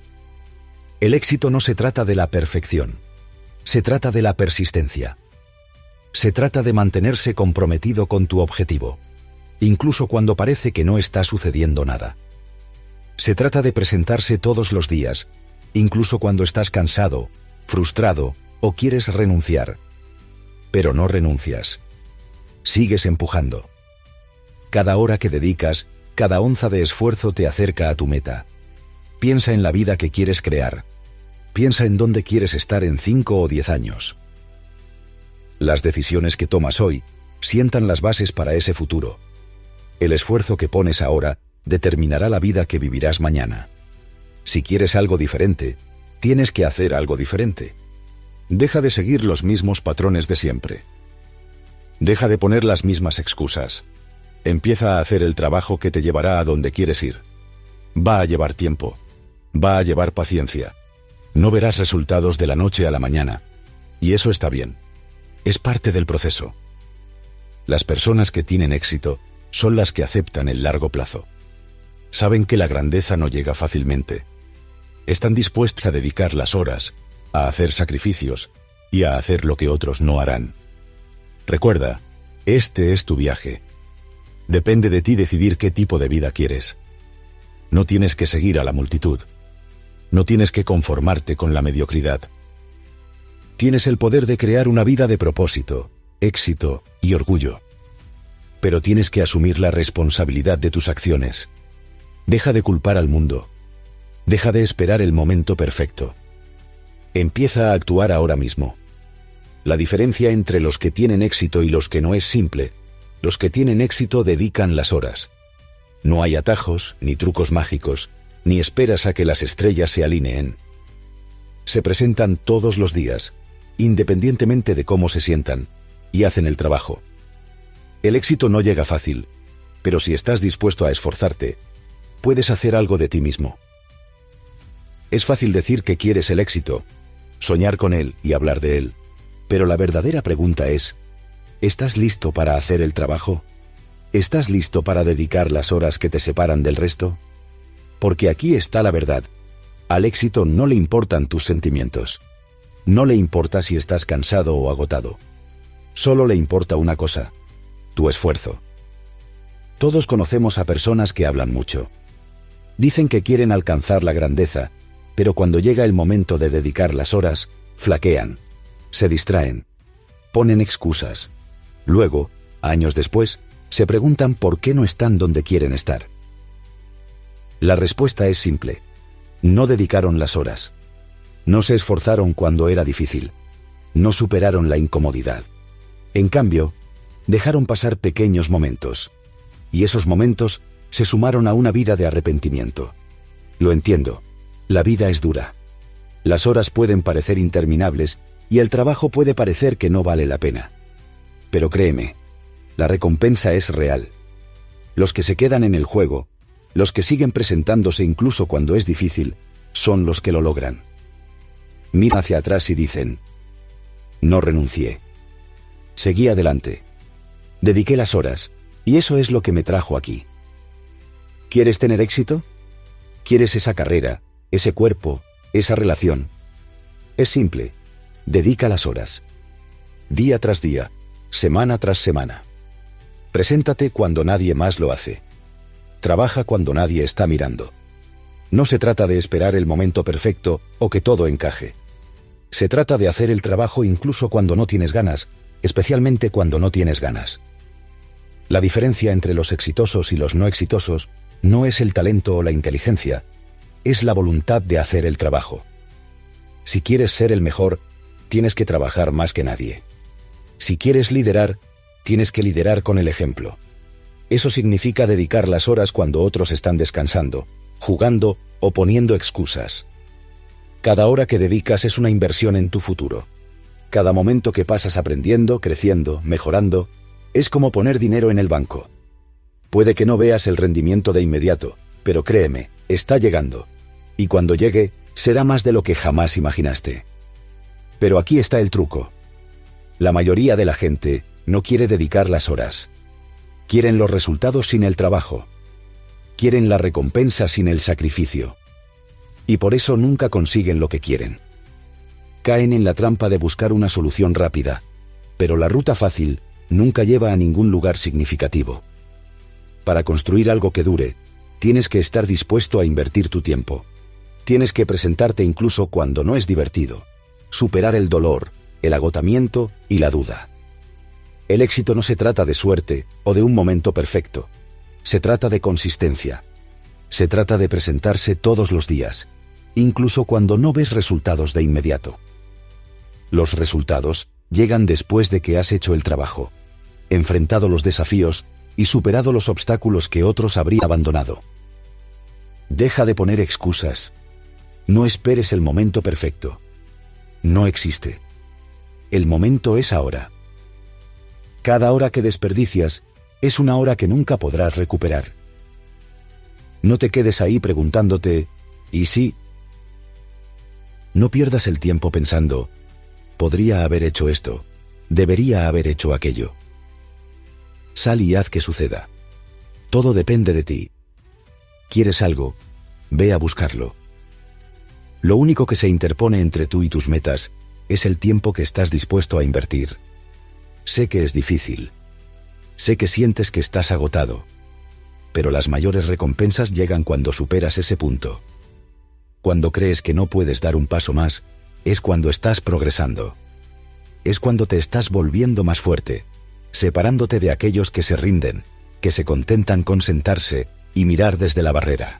El éxito no se trata de la perfección, se trata de la persistencia. Se trata de mantenerse comprometido con tu objetivo, incluso cuando parece que no está sucediendo nada. Se trata de presentarse todos los días, incluso cuando estás cansado, frustrado o quieres renunciar. Pero no renuncias. Sigues empujando. Cada hora que dedicas, cada onza de esfuerzo te acerca a tu meta. Piensa en la vida que quieres crear. Piensa en dónde quieres estar en cinco o diez años. Las decisiones que tomas hoy sientan las bases para ese futuro. El esfuerzo que pones ahora determinará la vida que vivirás mañana. Si quieres algo diferente, tienes que hacer algo diferente. Deja de seguir los mismos patrones de siempre. Deja de poner las mismas excusas. Empieza a hacer el trabajo que te llevará a donde quieres ir. Va a llevar tiempo. Va a llevar paciencia. No verás resultados de la noche a la mañana. Y eso está bien. Es parte del proceso. Las personas que tienen éxito son las que aceptan el largo plazo. Saben que la grandeza no llega fácilmente. Están dispuestas a dedicar las horas, a hacer sacrificios y a hacer lo que otros no harán. Recuerda, este es tu viaje. Depende de ti decidir qué tipo de vida quieres. No tienes que seguir a la multitud. No tienes que conformarte con la mediocridad. Tienes el poder de crear una vida de propósito, éxito y orgullo. Pero tienes que asumir la responsabilidad de tus acciones. Deja de culpar al mundo. Deja de esperar el momento perfecto. Empieza a actuar ahora mismo. La diferencia entre los que tienen éxito y los que no es simple. Los que tienen éxito dedican las horas. No hay atajos, ni trucos mágicos, ni esperas a que las estrellas se alineen. Se presentan todos los días, independientemente de cómo se sientan, y hacen el trabajo. El éxito no llega fácil, pero si estás dispuesto a esforzarte, puedes hacer algo de ti mismo. Es fácil decir que quieres el éxito, soñar con él y hablar de él, pero la verdadera pregunta es, ¿estás listo para hacer el trabajo? ¿Estás listo para dedicar las horas que te separan del resto? Porque aquí está la verdad. Al éxito no le importan tus sentimientos. No le importa si estás cansado o agotado. Solo le importa una cosa: tu esfuerzo. Todos conocemos a personas que hablan mucho. Dicen que quieren alcanzar la grandeza, pero cuando llega el momento de dedicar las horas, flaquean, se distraen, ponen excusas. Luego, años después, se preguntan por qué no están donde quieren estar. La respuesta es simple: no dedicaron las horas. No se esforzaron cuando era difícil. No superaron la incomodidad. En cambio, dejaron pasar pequeños momentos. Y esos momentos se sumaron a una vida de arrepentimiento. Lo entiendo. La vida es dura. Las horas pueden parecer interminables y el trabajo puede parecer que no vale la pena. Pero créeme, la recompensa es real. Los que se quedan en el juego, los que siguen presentándose incluso cuando es difícil, son los que lo logran. Miran hacia atrás y dicen: no renuncié. Seguí adelante. Dediqué las horas, y eso es lo que me trajo aquí. ¿Quieres tener éxito? ¿Quieres esa carrera, ese cuerpo, esa relación? Es simple. Dedica las horas. Día tras día, semana tras semana. Preséntate cuando nadie más lo hace. Trabaja cuando nadie está mirando. No se trata de esperar el momento perfecto o que todo encaje. Se trata de hacer el trabajo incluso cuando no tienes ganas, especialmente cuando no tienes ganas. La diferencia entre los exitosos y los no exitosos no es el talento o la inteligencia, es la voluntad de hacer el trabajo. Si quieres ser el mejor, tienes que trabajar más que nadie. Si quieres liderar, tienes que liderar con el ejemplo. Eso significa dedicar las horas cuando otros están descansando, jugando o poniendo excusas. Cada hora que dedicas es una inversión en tu futuro. Cada momento que pasas aprendiendo, creciendo, mejorando, es como poner dinero en el banco. Puede que no veas el rendimiento de inmediato, pero créeme, está llegando. Y cuando llegue, será más de lo que jamás imaginaste. Pero aquí está el truco. La mayoría de la gente no quiere dedicar las horas. Quieren los resultados sin el trabajo. Quieren la recompensa sin el sacrificio. Y por eso nunca consiguen lo que quieren. Caen en la trampa de buscar una solución rápida, pero la ruta fácil nunca lleva a ningún lugar significativo. Para construir algo que dure, tienes que estar dispuesto a invertir tu tiempo. Tienes que presentarte incluso cuando no es divertido, superar el dolor, el agotamiento y la duda. El éxito no se trata de suerte o de un momento perfecto. Se trata de consistencia. Se trata de presentarse todos los días, incluso cuando no ves resultados de inmediato. Los resultados llegan después de que has hecho el trabajo, enfrentado los desafíos y superado los obstáculos que otros habrían abandonado. Deja de poner excusas. No esperes el momento perfecto. No existe. El momento es ahora. Cada hora que desperdicias es una hora que nunca podrás recuperar. No te quedes ahí preguntándote, ¿y si? No pierdas el tiempo pensando, podría haber hecho esto, debería haber hecho aquello. Sal y haz que suceda. Todo depende de ti. ¿Quieres algo? Ve a buscarlo. Lo único que se interpone entre tú y tus metas es el tiempo que estás dispuesto a invertir. Sé que es difícil. Sé que sientes que estás agotado. Pero las mayores recompensas llegan cuando superas ese punto. Cuando crees que no puedes dar un paso más, es cuando estás progresando. Es cuando te estás volviendo más fuerte, separándote de aquellos que se rinden, que se contentan con sentarse y mirar desde la barrera.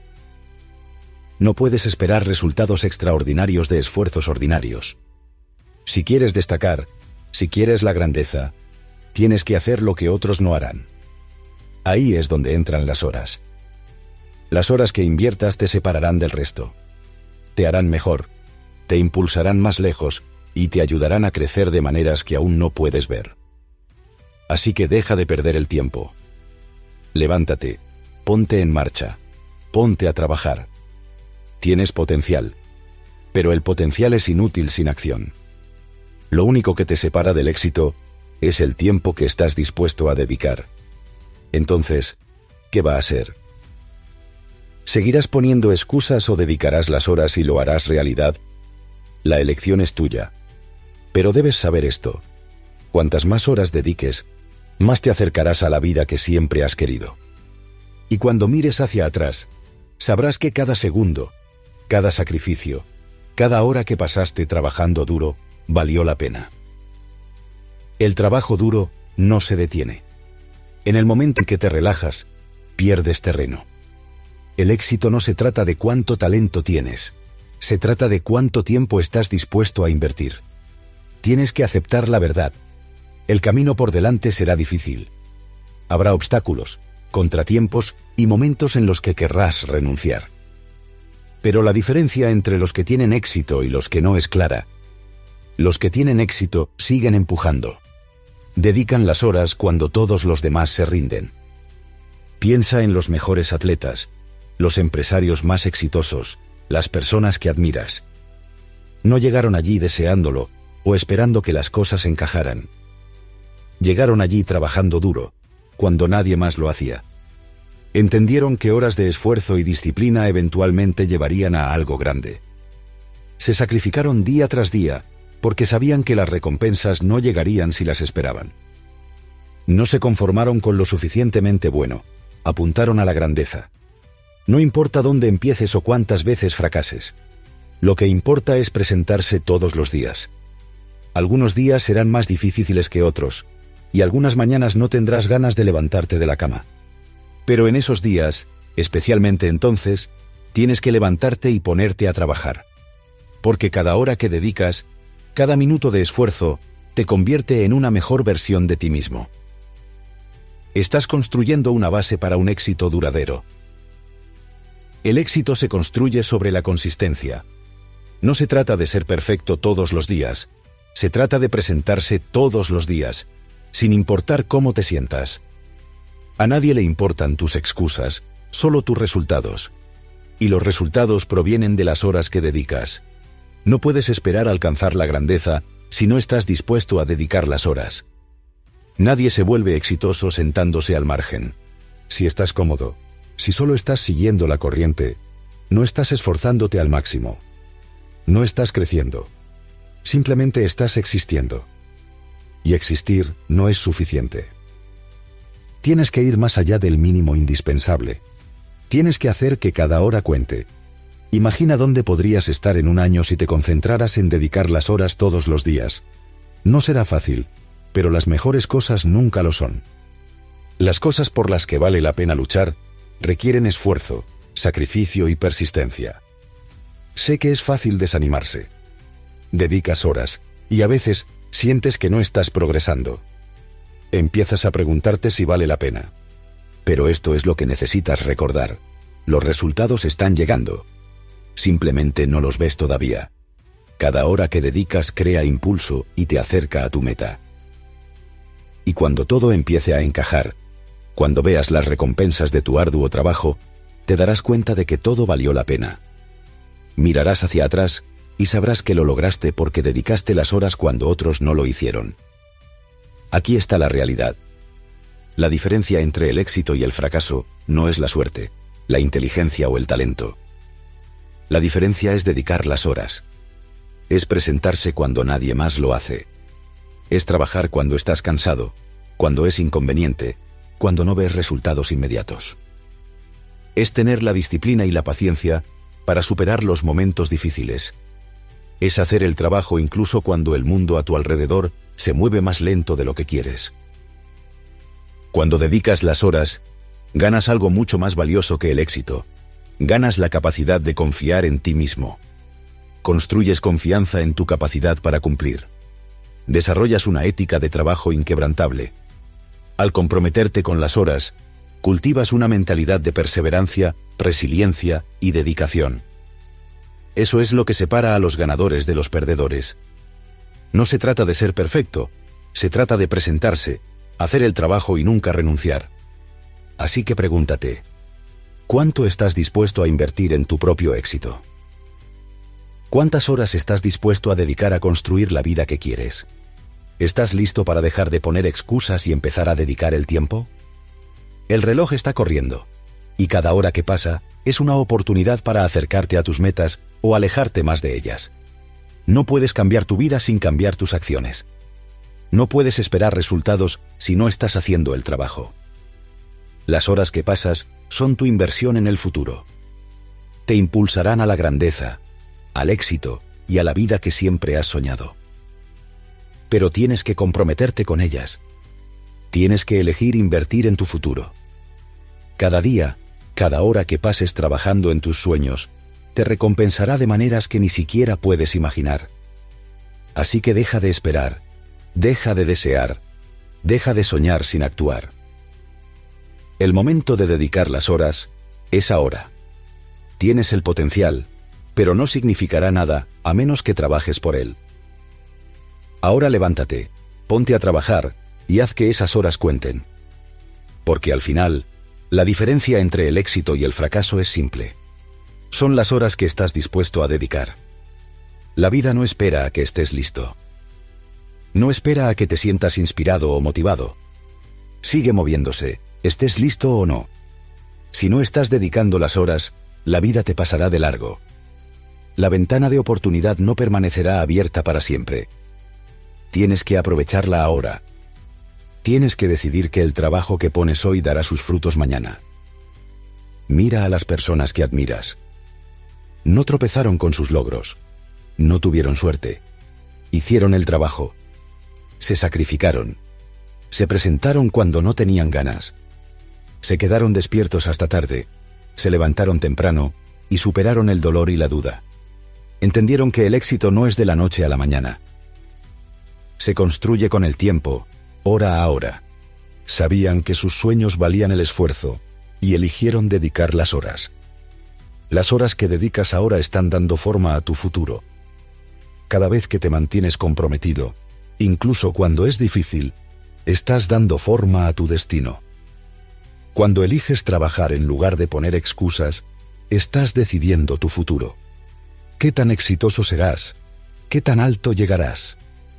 No puedes esperar resultados extraordinarios de esfuerzos ordinarios. Si quieres destacar, si quieres la grandeza, tienes que hacer lo que otros no harán. Ahí es donde entran las horas. Las horas que inviertas te separarán del resto. Te harán mejor, te impulsarán más lejos y te ayudarán a crecer de maneras que aún no puedes ver. Así que deja de perder el tiempo. Levántate, ponte en marcha, ponte a trabajar. Tienes potencial, pero el potencial es inútil sin acción. Lo único que te separa del éxito es el tiempo que estás dispuesto a dedicar. Entonces, ¿qué va a ser? ¿Seguirás poniendo excusas o dedicarás las horas y lo harás realidad? La elección es tuya. Pero debes saber esto. Cuantas más horas dediques, más te acercarás a la vida que siempre has querido. Y cuando mires hacia atrás, sabrás que cada segundo, cada sacrificio, cada hora que pasaste trabajando duro, valió la pena. El trabajo duro no se detiene. En el momento en que te relajas, pierdes terreno. El éxito no se trata de cuánto talento tienes, se trata de cuánto tiempo estás dispuesto a invertir. Tienes que aceptar la verdad. El camino por delante será difícil. Habrá obstáculos, contratiempos y momentos en los que querrás renunciar. Pero la diferencia entre los que tienen éxito y los que no es clara. Los que tienen éxito siguen empujando. Dedican las horas cuando todos los demás se rinden. Piensa en los mejores atletas, los empresarios más exitosos, las personas que admiras. No llegaron allí deseándolo o esperando que las cosas encajaran. Llegaron allí trabajando duro, cuando nadie más lo hacía. Entendieron que horas de esfuerzo y disciplina eventualmente llevarían a algo grande. Se sacrificaron día tras día, porque sabían que las recompensas no llegarían si las esperaban. No se conformaron con lo suficientemente bueno, apuntaron a la grandeza. No importa dónde empieces o cuántas veces fracases. Lo que importa es presentarse todos los días. Algunos días serán más difíciles que otros, y algunas mañanas no tendrás ganas de levantarte de la cama. Pero en esos días, especialmente entonces, tienes que levantarte y ponerte a trabajar. Porque cada hora que dedicas, cada minuto de esfuerzo, te convierte en una mejor versión de ti mismo. Estás construyendo una base para un éxito duradero. El éxito se construye sobre la consistencia. No se trata de ser perfecto todos los días, se trata de presentarse todos los días, sin importar cómo te sientas. A nadie le importan tus excusas, solo tus resultados. Y los resultados provienen de las horas que dedicas. No puedes esperar alcanzar la grandeza si no estás dispuesto a dedicar las horas. Nadie se vuelve exitoso sentándose al margen. Si estás cómodo, si solo estás siguiendo la corriente, no estás esforzándote al máximo. No estás creciendo. Simplemente estás existiendo. Y existir no es suficiente. Tienes que ir más allá del mínimo indispensable. Tienes que hacer que cada hora cuente. Imagina dónde podrías estar en un año si te concentraras en dedicar las horas todos los días. No será fácil, pero las mejores cosas nunca lo son. Las cosas por las que vale la pena luchar requieren esfuerzo, sacrificio y persistencia. Sé que es fácil desanimarse. Dedicas horas, y a veces sientes que no estás progresando. Empiezas a preguntarte si vale la pena. Pero esto es lo que necesitas recordar. Los resultados están llegando. Simplemente no los ves todavía. Cada hora que dedicas crea impulso y te acerca a tu meta. Y cuando todo empiece a encajar, cuando veas las recompensas de tu arduo trabajo, te darás cuenta de que todo valió la pena. Mirarás hacia atrás y sabrás que lo lograste porque dedicaste las horas cuando otros no lo hicieron. Aquí está la realidad. La diferencia entre el éxito y el fracaso no es la suerte, la inteligencia o el talento. La diferencia es dedicar las horas. Es presentarse cuando nadie más lo hace. Es trabajar cuando estás cansado, cuando es inconveniente, cuando no ves resultados inmediatos. Es tener la disciplina y la paciencia para superar los momentos difíciles. Es hacer el trabajo incluso cuando el mundo a tu alrededor se mueve más lento de lo que quieres. Cuando dedicas las horas, ganas algo mucho más valioso que el éxito. Ganas la capacidad de confiar en ti mismo. Construyes confianza en tu capacidad para cumplir. Desarrollas una ética de trabajo inquebrantable. Al comprometerte con las horas, cultivas una mentalidad de perseverancia, resiliencia y dedicación. Eso es lo que separa a los ganadores de los perdedores. No se trata de ser perfecto, se trata de presentarse, hacer el trabajo y nunca renunciar. Así que pregúntate, ¿cuánto estás dispuesto a invertir en tu propio éxito? ¿Cuántas horas estás dispuesto a dedicar a construir la vida que quieres? ¿Estás listo para dejar de poner excusas y empezar a dedicar el tiempo? El reloj está corriendo, y cada hora que pasa es una oportunidad para acercarte a tus metas o alejarte más de ellas. No puedes cambiar tu vida sin cambiar tus acciones. No puedes esperar resultados si no estás haciendo el trabajo. Las horas que pasas son tu inversión en el futuro. Te impulsarán a la grandeza, al éxito y a la vida que siempre has soñado. Pero tienes que comprometerte con ellas. Tienes que elegir invertir en tu futuro. Cada día, cada hora que pases trabajando en tus sueños, te recompensará de maneras que ni siquiera puedes imaginar. Así que deja de esperar, deja de desear, deja de soñar sin actuar. El momento de dedicar las horas es ahora. Tienes el potencial, pero no significará nada a menos que trabajes por él. Ahora levántate, ponte a trabajar y haz que esas horas cuenten. Porque al final, la diferencia entre el éxito y el fracaso es simple. Son las horas que estás dispuesto a dedicar. La vida no espera a que estés listo. No espera a que te sientas inspirado o motivado. Sigue moviéndose, estés listo o no. Si no estás dedicando las horas, la vida te pasará de largo. La ventana de oportunidad no permanecerá abierta para siempre. Tienes que aprovecharla ahora. Tienes que decidir que el trabajo que pones hoy dará sus frutos mañana. Mira a las personas que admiras. No tropezaron con sus logros. No tuvieron suerte. Hicieron el trabajo. Se sacrificaron. Se presentaron cuando no tenían ganas. Se quedaron despiertos hasta tarde. Se levantaron temprano y superaron el dolor y la duda. Entendieron que el éxito no es de la noche a la mañana. Se construye con el tiempo, hora a hora. Sabían que sus sueños valían el esfuerzo y eligieron dedicar las horas. Las horas que dedicas ahora están dando forma a tu futuro. Cada vez que te mantienes comprometido, incluso cuando es difícil, estás dando forma a tu destino. Cuando eliges trabajar en lugar de poner excusas, estás decidiendo tu futuro. ¿Qué tan exitoso serás? ¿Qué tan alto llegarás?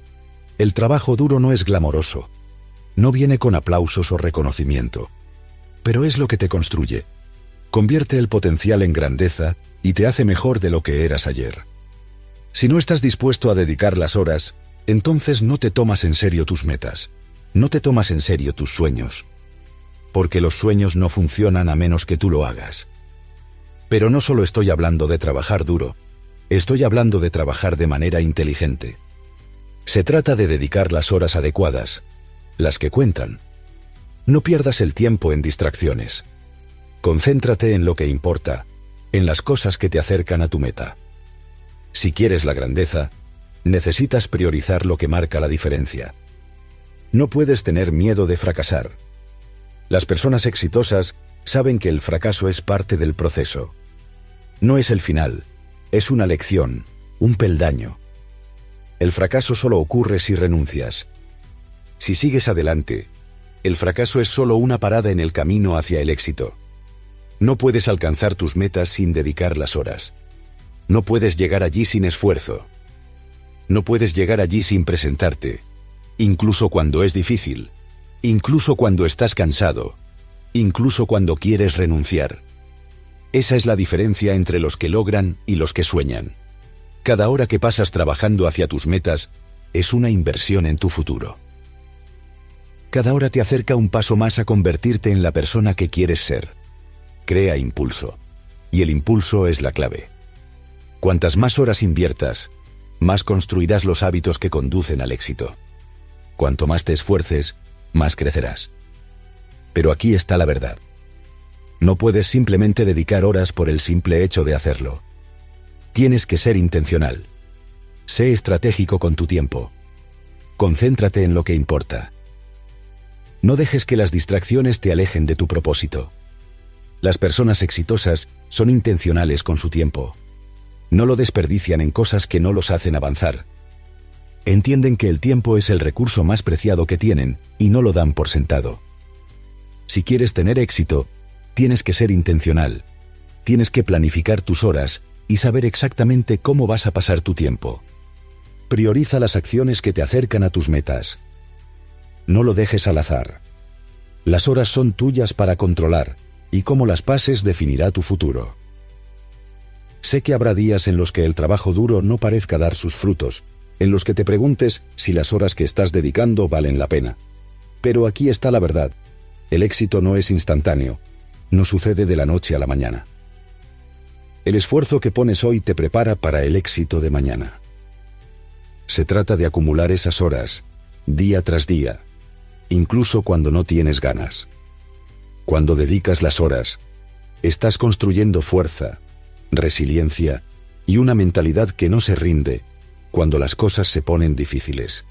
El trabajo duro no es glamoroso. No viene con aplausos o reconocimiento. Pero es lo que te construye. Convierte el potencial en grandeza y te hace mejor de lo que eras ayer. Si no estás dispuesto a dedicar las horas, entonces no te tomas en serio tus metas. No te tomas en serio tus sueños. Porque los sueños no funcionan a menos que tú lo hagas. Pero no solo estoy hablando de trabajar duro. Estoy hablando de trabajar de manera inteligente. Se trata de dedicar las horas adecuadas, las que cuentan. No pierdas el tiempo en distracciones. Concéntrate en lo que importa, en las cosas que te acercan a tu meta. Si quieres la grandeza, necesitas priorizar lo que marca la diferencia. No puedes tener miedo de fracasar. Las personas exitosas saben que el fracaso es parte del proceso. No es el final, es una lección, un peldaño. El fracaso solo ocurre si renuncias. Si sigues adelante, el fracaso es solo una parada en el camino hacia el éxito. No puedes alcanzar tus metas sin dedicar las horas. No puedes llegar allí sin esfuerzo. No puedes llegar allí sin presentarte, incluso cuando es difícil, incluso cuando estás cansado, incluso cuando quieres renunciar. Esa es la diferencia entre los que logran y los que sueñan. Cada hora que pasas trabajando hacia tus metas es una inversión en tu futuro. Cada hora te acerca un paso más a convertirte en la persona que quieres ser. Crea impulso. Y el impulso es la clave. Cuantas más horas inviertas, más construirás los hábitos que conducen al éxito. Cuanto más te esfuerces, más crecerás. Pero aquí está la verdad. No puedes simplemente dedicar horas por el simple hecho de hacerlo. Tienes que ser intencional. Sé estratégico con tu tiempo. Concéntrate en lo que importa. No dejes que las distracciones te alejen de tu propósito. Las personas exitosas son intencionales con su tiempo. No lo desperdician en cosas que no los hacen avanzar. Entienden que el tiempo es el recurso más preciado que tienen y no lo dan por sentado. Si quieres tener éxito, tienes que ser intencional. Tienes que planificar tus horas y saber exactamente cómo vas a pasar tu tiempo. Prioriza las acciones que te acercan a tus metas. No lo dejes al azar. Las horas son tuyas para controlar, y cómo las pases definirá tu futuro. Sé que habrá días en los que el trabajo duro no parezca dar sus frutos, en los que te preguntes si las horas que estás dedicando valen la pena. Pero aquí está la verdad. El éxito no es instantáneo, no sucede de la noche a la mañana. El esfuerzo que pones hoy te prepara para el éxito de mañana. Se trata de acumular esas horas, día tras día, incluso cuando no tienes ganas. Cuando dedicas las horas, estás construyendo fuerza, resiliencia y una mentalidad que no se rinde cuando las cosas se ponen difíciles.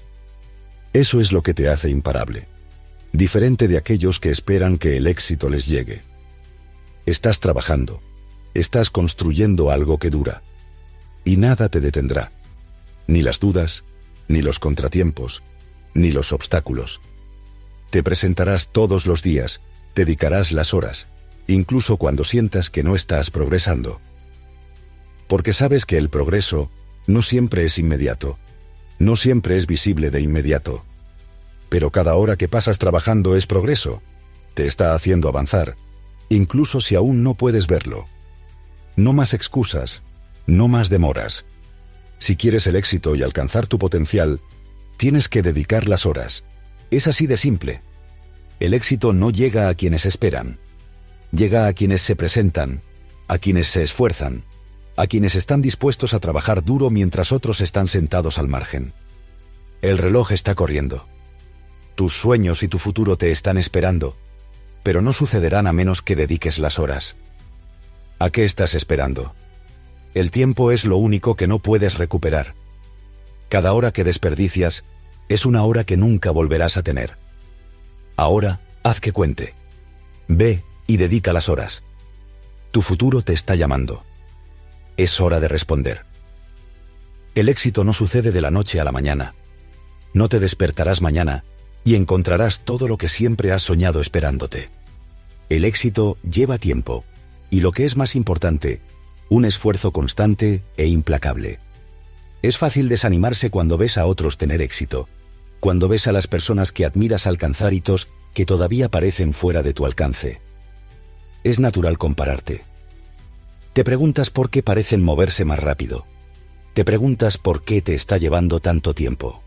Eso es lo que te hace imparable, diferente de aquellos que esperan que el éxito les llegue. Estás trabajando, Estás construyendo algo que dura. Y nada te detendrá. Ni las dudas, ni los contratiempos, ni los obstáculos. Te presentarás todos los días, dedicarás las horas, incluso cuando sientas que no estás progresando. Porque sabes que el progreso no siempre es inmediato, no siempre es visible de inmediato. Pero cada hora que pasas trabajando es progreso, te está haciendo avanzar, incluso si aún no puedes verlo. No más excusas, no más demoras. Si quieres el éxito y alcanzar tu potencial, tienes que dedicar las horas. Es así de simple. El éxito no llega a quienes esperan. Llega a quienes se presentan, a quienes se esfuerzan, a quienes están dispuestos a trabajar duro mientras otros están sentados al margen. El reloj está corriendo. Tus sueños y tu futuro te están esperando, pero no sucederán a menos que dediques las horas. ¿A qué estás esperando? El tiempo es lo único que no puedes recuperar. Cada hora que desperdicias es una hora que nunca volverás a tener. Ahora, haz que cuente. Ve y dedica las horas. Tu futuro te está llamando. Es hora de responder. El éxito no sucede de la noche a la mañana. No te despertarás mañana y encontrarás todo lo que siempre has soñado esperándote. El éxito lleva tiempo y, lo que es más importante, un esfuerzo constante e implacable. Es fácil desanimarse cuando ves a otros tener éxito, cuando ves a las personas que admiras alcanzar hitos que todavía parecen fuera de tu alcance. Es natural compararte. Te preguntas por qué parecen moverse más rápido. Te preguntas por qué te está llevando tanto tiempo.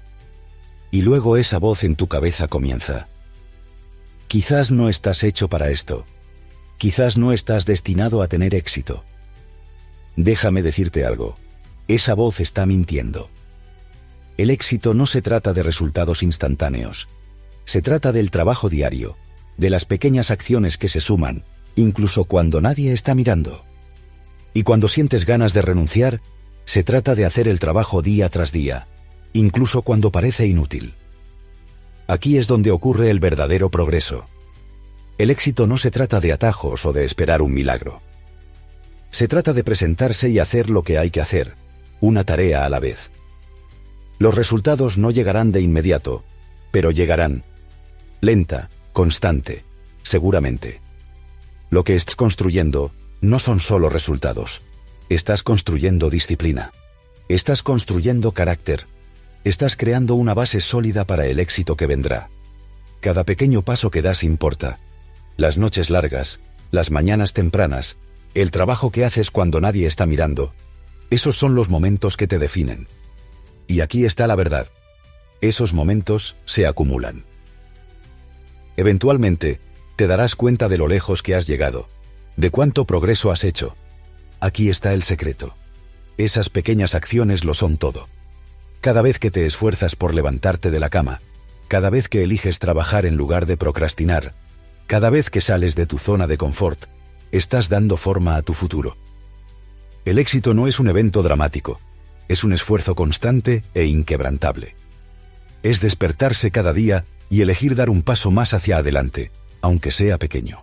Y luego esa voz en tu cabeza comienza. Quizás no estás hecho para esto. Quizás no estás destinado a tener éxito. Déjame decirte algo. Esa voz está mintiendo. El éxito no se trata de resultados instantáneos. Se trata del trabajo diario, de las pequeñas acciones que se suman, incluso cuando nadie está mirando. Y cuando sientes ganas de renunciar, se trata de hacer el trabajo día tras día, incluso cuando parece inútil. Aquí es donde ocurre el verdadero progreso. El éxito no se trata de atajos o de esperar un milagro. Se trata de presentarse y hacer lo que hay que hacer, una tarea a la vez. Los resultados no llegarán de inmediato, pero llegarán. Lenta, constante, seguramente. Lo que estás construyendo no son solo resultados. Estás construyendo disciplina. Estás construyendo carácter. Estás creando una base sólida para el éxito que vendrá. Cada pequeño paso que das importa. Las noches largas, las mañanas tempranas, el trabajo que haces cuando nadie está mirando. Esos son los momentos que te definen. Y aquí está la verdad. Esos momentos se acumulan. Eventualmente, te darás cuenta de lo lejos que has llegado, de cuánto progreso has hecho. Aquí está el secreto. Esas pequeñas acciones lo son todo. Cada vez que te esfuerzas por levantarte de la cama, cada vez que eliges trabajar en lugar de procrastinar, cada vez que sales de tu zona de confort, estás dando forma a tu futuro. El éxito no es un evento dramático, es un esfuerzo constante e inquebrantable. Es despertarse cada día y elegir dar un paso más hacia adelante, aunque sea pequeño.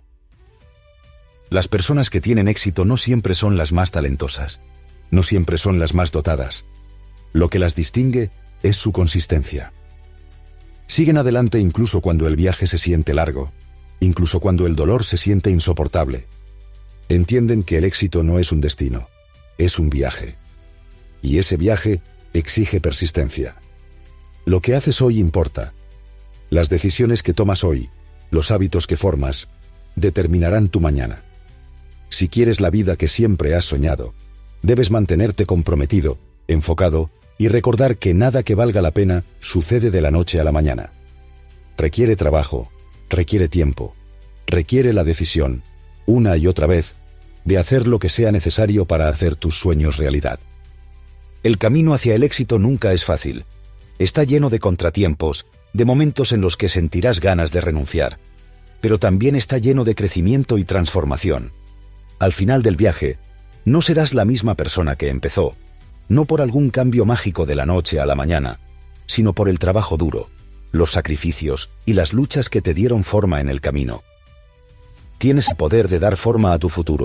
Las personas que tienen éxito no siempre son las más talentosas, no siempre son las más dotadas. Lo que las distingue es su consistencia. Siguen adelante incluso cuando el viaje se siente largo, incluso cuando el dolor se siente insoportable. Entienden que el éxito no es un destino, es un viaje. Y ese viaje exige persistencia. Lo que haces hoy importa. Las decisiones que tomas hoy, los hábitos que formas, determinarán tu mañana. Si quieres la vida que siempre has soñado, debes mantenerte comprometido, enfocado, y recordar que nada que valga la pena sucede de la noche a la mañana. Requiere trabajo, requiere tiempo, requiere la decisión, una y otra vez, de hacer lo que sea necesario para hacer tus sueños realidad. El camino hacia el éxito nunca es fácil. Está lleno de contratiempos, de momentos en los que sentirás ganas de renunciar, pero también está lleno de crecimiento y transformación. Al final del viaje, no serás la misma persona que empezó, no por algún cambio mágico de la noche a la mañana, sino por el trabajo duro, los sacrificios y las luchas que te dieron forma en el camino. Tienes el poder de dar forma a tu futuro,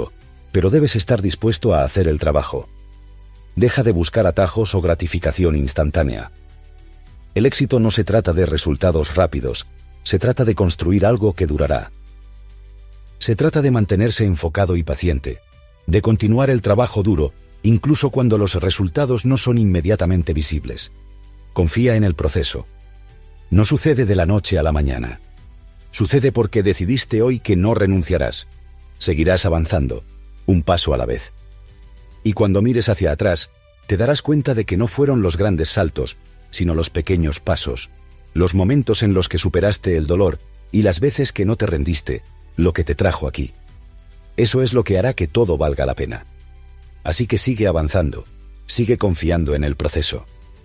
pero debes estar dispuesto a hacer el trabajo. Deja de buscar atajos o gratificación instantánea. El éxito no se trata de resultados rápidos, se trata de construir algo que durará. Se trata de mantenerse enfocado y paciente, de continuar el trabajo duro, incluso cuando los resultados no son inmediatamente visibles. Confía en el proceso. No sucede de la noche a la mañana. Sucede porque decidiste hoy que no renunciarás. Seguirás avanzando, un paso a la vez. Y cuando mires hacia atrás, te darás cuenta de que no fueron los grandes saltos, sino los pequeños pasos, los momentos en los que superaste el dolor y las veces que no te rendiste, lo que te trajo aquí. Eso es lo que hará que todo valga la pena. Así que sigue avanzando, sigue confiando en el proceso.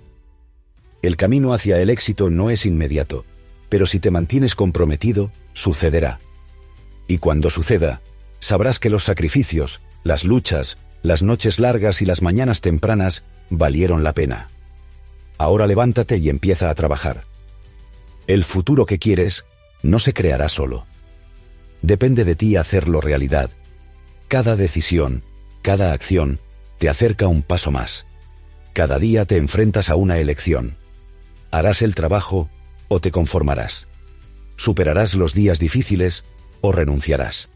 El camino hacia el éxito no es inmediato, pero si te mantienes comprometido, sucederá. Y cuando suceda, sabrás que los sacrificios, las luchas, las noches largas y las mañanas tempranas valieron la pena. Ahora levántate y empieza a trabajar. El futuro que quieres no se creará solo. Depende de ti hacerlo realidad. Cada decisión, cada acción, te acerca un paso más. Cada día te enfrentas a una elección. ¿Harás el trabajo o te conformarás? ¿Superarás los días difíciles o renunciarás?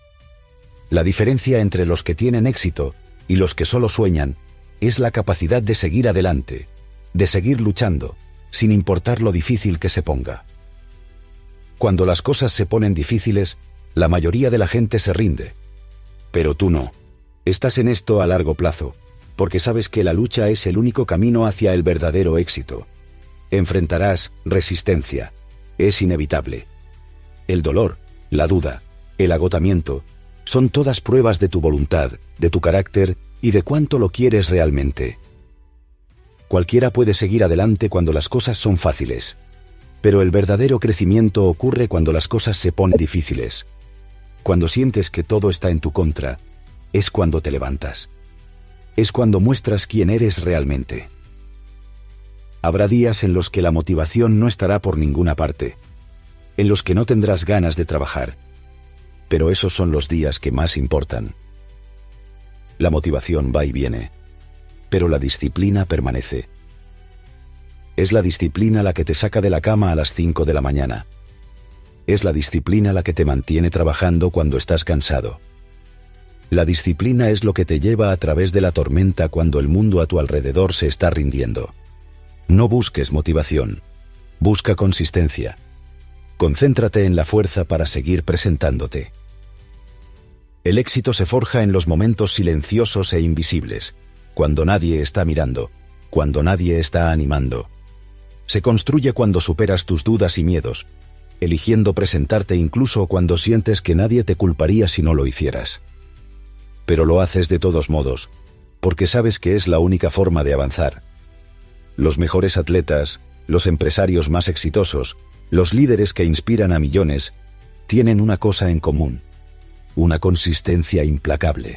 La diferencia entre los que tienen éxito y los que solo sueñan es la capacidad de seguir adelante, de seguir luchando, sin importar lo difícil que se ponga. Cuando las cosas se ponen difíciles, la mayoría de la gente se rinde. Pero tú no. Estás en esto a largo plazo, porque sabes que la lucha es el único camino hacia el verdadero éxito. Enfrentarás resistencia. Es inevitable. El dolor, la duda, el agotamiento, son todas pruebas de tu voluntad, de tu carácter y de cuánto lo quieres realmente. Cualquiera puede seguir adelante cuando las cosas son fáciles, pero el verdadero crecimiento ocurre cuando las cosas se ponen difíciles. Cuando sientes que todo está en tu contra, es cuando te levantas. Es cuando muestras quién eres realmente. Habrá días en los que la motivación no estará por ninguna parte, en los que no tendrás ganas de trabajar, pero esos son los días que más importan. La motivación va y viene, pero la disciplina permanece. Es la disciplina la que te saca de la cama a las cinco de la mañana. Es la disciplina la que te mantiene trabajando cuando estás cansado. La disciplina es lo que te lleva a través de la tormenta cuando el mundo a tu alrededor se está rindiendo. No busques motivación, busca consistencia. Concéntrate en la fuerza para seguir presentándote. El éxito se forja en los momentos silenciosos e invisibles, cuando nadie está mirando, cuando nadie está animando. Se construye cuando superas tus dudas y miedos, eligiendo presentarte incluso cuando sientes que nadie te culparía si no lo hicieras. Pero lo haces de todos modos, porque sabes que es la única forma de avanzar. Los mejores atletas, los empresarios más exitosos, los líderes que inspiran a millones, tienen una cosa en común: una consistencia implacable.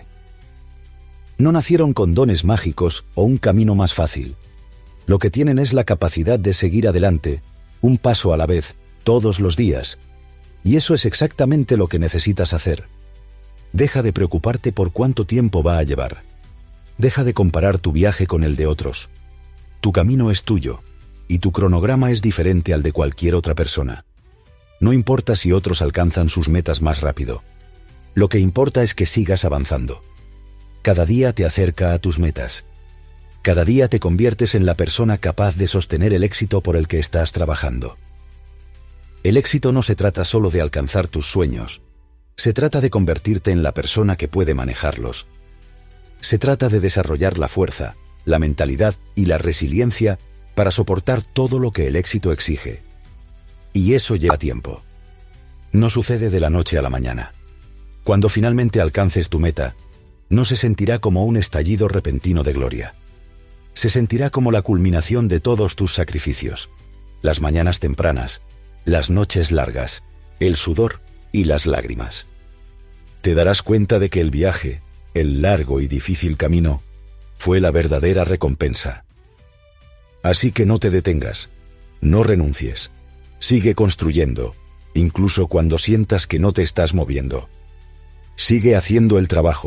No nacieron con dones mágicos o un camino más fácil. Lo que tienen es la capacidad de seguir adelante, un paso a la vez, todos los días. Y eso es exactamente lo que necesitas hacer. Deja de preocuparte por cuánto tiempo va a llevar. Deja de comparar tu viaje con el de otros. Tu camino es tuyo, y tu cronograma es diferente al de cualquier otra persona. No importa si otros alcanzan sus metas más rápido. Lo que importa es que sigas avanzando. Cada día te acerca a tus metas. Cada día te conviertes en la persona capaz de sostener el éxito por el que estás trabajando. El éxito no se trata solo de alcanzar tus sueños. Se trata de convertirte en la persona que puede manejarlos. Se trata de desarrollar la fuerza, la mentalidad y la resiliencia para soportar todo lo que el éxito exige. Y eso lleva tiempo. No sucede de la noche a la mañana. Cuando finalmente alcances tu meta, no se sentirá como un estallido repentino de gloria. Se sentirá como la culminación de todos tus sacrificios, las mañanas tempranas, las noches largas, el sudor y las lágrimas. Te darás cuenta de que el viaje, el largo y difícil camino, fue la verdadera recompensa. Así que no te detengas, no renuncies, sigue construyendo, incluso cuando sientas que no te estás moviendo. Sigue haciendo el trabajo,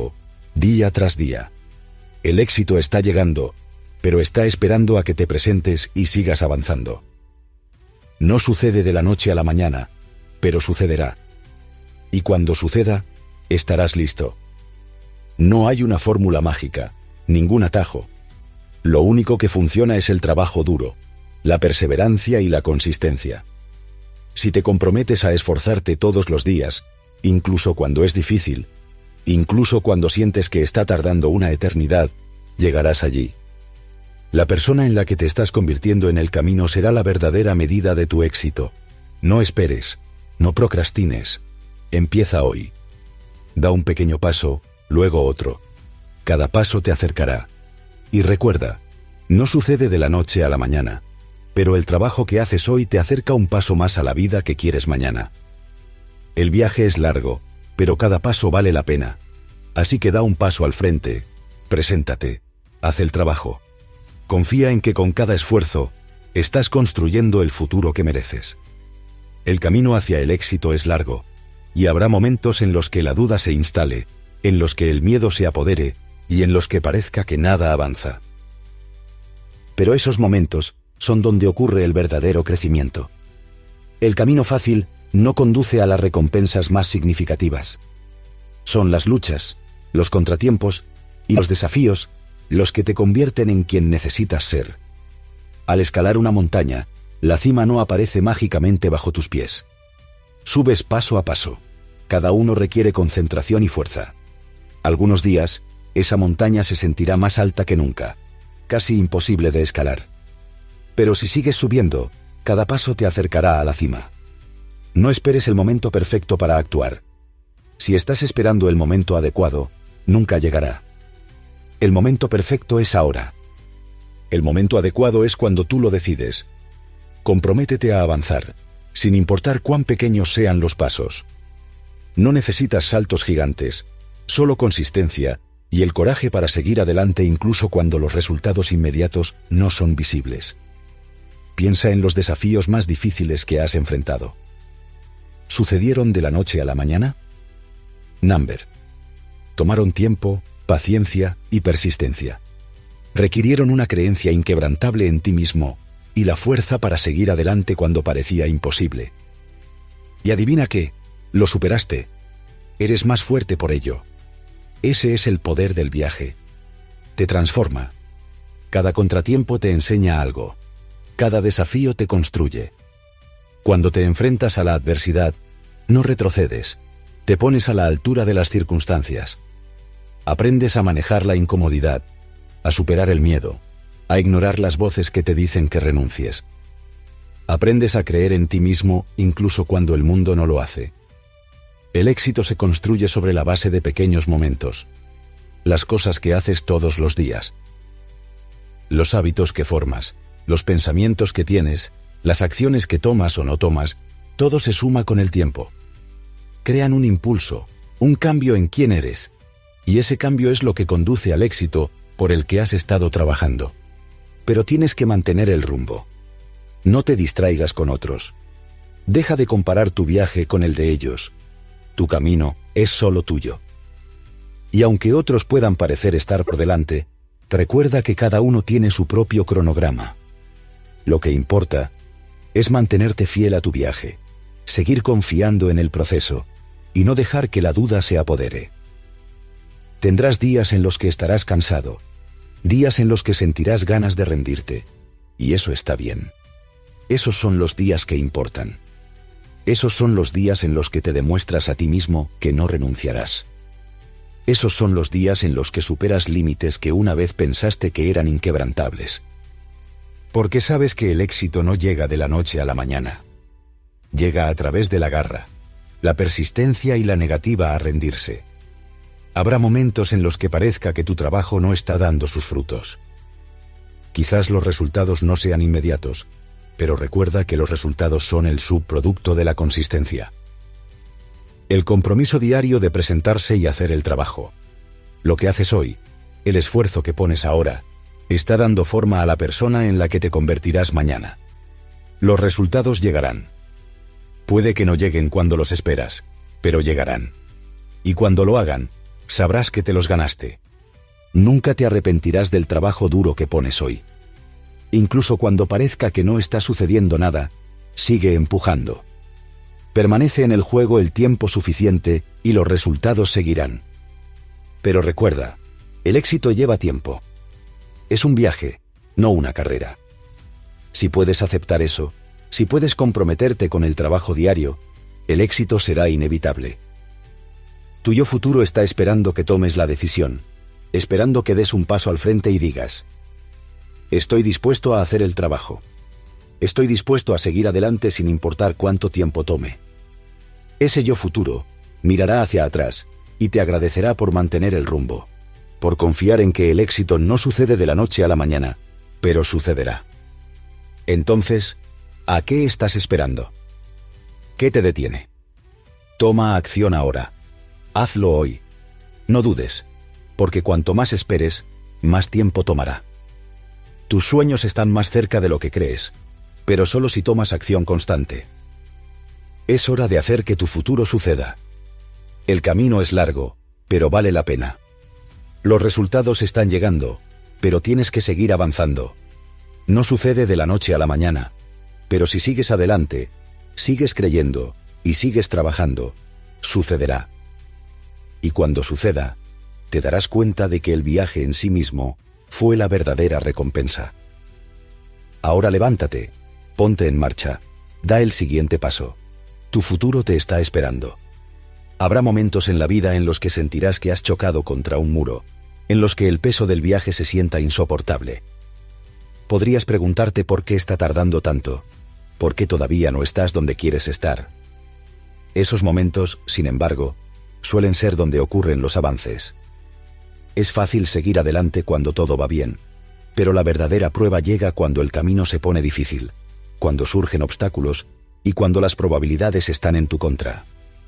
día tras día. El éxito está llegando, pero está esperando a que te presentes y sigas avanzando. No sucede de la noche a la mañana, pero sucederá. Y cuando suceda, estarás listo. No hay una fórmula mágica, ningún atajo. Lo único que funciona es el trabajo duro, la perseverancia y la consistencia. Si te comprometes a esforzarte todos los días, incluso cuando es difícil, incluso cuando sientes que está tardando una eternidad, llegarás allí. La persona en la que te estás convirtiendo en el camino será la verdadera medida de tu éxito. No esperes, no procrastines. Empieza hoy. Da un pequeño paso, luego otro. Cada paso te acercará. Y recuerda, no sucede de la noche a la mañana, pero el trabajo que haces hoy te acerca un paso más a la vida que quieres mañana. El viaje es largo, pero cada paso vale la pena. Así que da un paso al frente, preséntate, haz el trabajo. Confía en que con cada esfuerzo, estás construyendo el futuro que mereces. El camino hacia el éxito es largo, y habrá momentos en los que la duda se instale, en los que el miedo se apodere, y en los que parezca que nada avanza. Pero esos momentos son donde ocurre el verdadero crecimiento. El camino fácil no conduce a las recompensas más significativas. Son las luchas, los contratiempos y los desafíos los que te convierten en quien necesitas ser. Al escalar una montaña, la cima no aparece mágicamente bajo tus pies. Subes paso a paso. Cada uno requiere concentración y fuerza. Algunos días, esa montaña se sentirá más alta que nunca, casi imposible de escalar. Pero si sigues subiendo, cada paso te acercará a la cima. No esperes el momento perfecto para actuar. Si estás esperando el momento adecuado, nunca llegará. El momento perfecto es ahora. El momento adecuado es cuando tú lo decides. Comprométete a avanzar, sin importar cuán pequeños sean los pasos. No necesitas saltos gigantes, solo consistencia y el coraje para seguir adelante incluso cuando los resultados inmediatos no son visibles. Piensa en los desafíos más difíciles que has enfrentado. ¿Sucedieron de la noche a la mañana? Number. Tomaron tiempo, paciencia y persistencia. Requirieron una creencia inquebrantable en ti mismo y la fuerza para seguir adelante cuando parecía imposible. Y adivina qué, lo superaste. Eres más fuerte por ello. Ese es el poder del viaje. Te transforma. Cada contratiempo te enseña algo. Cada desafío te construye. Cuando te enfrentas a la adversidad, no retrocedes. Te pones a la altura de las circunstancias. Aprendes a manejar la incomodidad, a superar el miedo, a ignorar las voces que te dicen que renuncies. Aprendes a creer en ti mismo incluso cuando el mundo no lo hace. El éxito se construye sobre la base de pequeños momentos. Las cosas que haces todos los días. Los hábitos que formas, los pensamientos que tienes, las acciones que tomas o no tomas, todo se suma con el tiempo. Crean un impulso, un cambio en quién eres, y ese cambio es lo que conduce al éxito por el que has estado trabajando. Pero tienes que mantener el rumbo. No te distraigas con otros. Deja de comparar tu viaje con el de ellos. Tu camino es solo tuyo. Y aunque otros puedan parecer estar por delante, recuerda que cada uno tiene su propio cronograma. Lo que importa es mantenerte fiel a tu viaje, seguir confiando en el proceso y no dejar que la duda se apodere. Tendrás días en los que estarás cansado, días en los que sentirás ganas de rendirte, y eso está bien. Esos son los días que importan. Esos son los días en los que te demuestras a ti mismo que no renunciarás. Esos son los días en los que superas límites que una vez pensaste que eran inquebrantables. Porque sabes que el éxito no llega de la noche a la mañana. Llega a través de la garra, la persistencia y la negativa a rendirse. Habrá momentos en los que parezca que tu trabajo no está dando sus frutos. Quizás los resultados no sean inmediatos, pero recuerda que los resultados son el subproducto de la consistencia. El compromiso diario de presentarse y hacer el trabajo. Lo que haces hoy, el esfuerzo que pones ahora, está dando forma a la persona en la que te convertirás mañana. Los resultados llegarán. Puede que no lleguen cuando los esperas, pero llegarán. Y cuando lo hagan, sabrás que te los ganaste. Nunca te arrepentirás del trabajo duro que pones hoy. Incluso cuando parezca que no está sucediendo nada, sigue empujando. Permanece en el juego el tiempo suficiente y los resultados seguirán. Pero recuerda, el éxito lleva tiempo. Es un viaje, no una carrera. Si puedes aceptar eso, si puedes comprometerte con el trabajo diario, el éxito será inevitable. Tu yo futuro está esperando que tomes la decisión, esperando que des un paso al frente y digas: estoy dispuesto a hacer el trabajo. Estoy dispuesto a seguir adelante sin importar cuánto tiempo tome. Ese yo futuro mirará hacia atrás y te agradecerá por mantener el rumbo, por confiar en que el éxito no sucede de la noche a la mañana, pero sucederá. Entonces, ¿a qué estás esperando? ¿Qué te detiene? Toma acción ahora. Hazlo hoy. No dudes, porque cuanto más esperes, más tiempo tomará. Tus sueños están más cerca de lo que crees, pero solo si tomas acción constante. Es hora de hacer que tu futuro suceda. El camino es largo, pero vale la pena. Los resultados están llegando, pero tienes que seguir avanzando. No sucede de la noche a la mañana, pero si sigues adelante, sigues creyendo y sigues trabajando, sucederá. Y cuando suceda, te darás cuenta de que el viaje en sí mismo fue la verdadera recompensa. Ahora levántate, ponte en marcha, da el siguiente paso. Tu futuro te está esperando. Habrá momentos en la vida en los que sentirás que has chocado contra un muro, en los que el peso del viaje se sienta insoportable. Podrías preguntarte por qué está tardando tanto, por qué todavía no estás donde quieres estar. Esos momentos, sin embargo, suelen ser donde ocurren los avances. Es fácil seguir adelante cuando todo va bien, pero la verdadera prueba llega cuando el camino se pone difícil, cuando surgen obstáculos y cuando las probabilidades están en tu contra.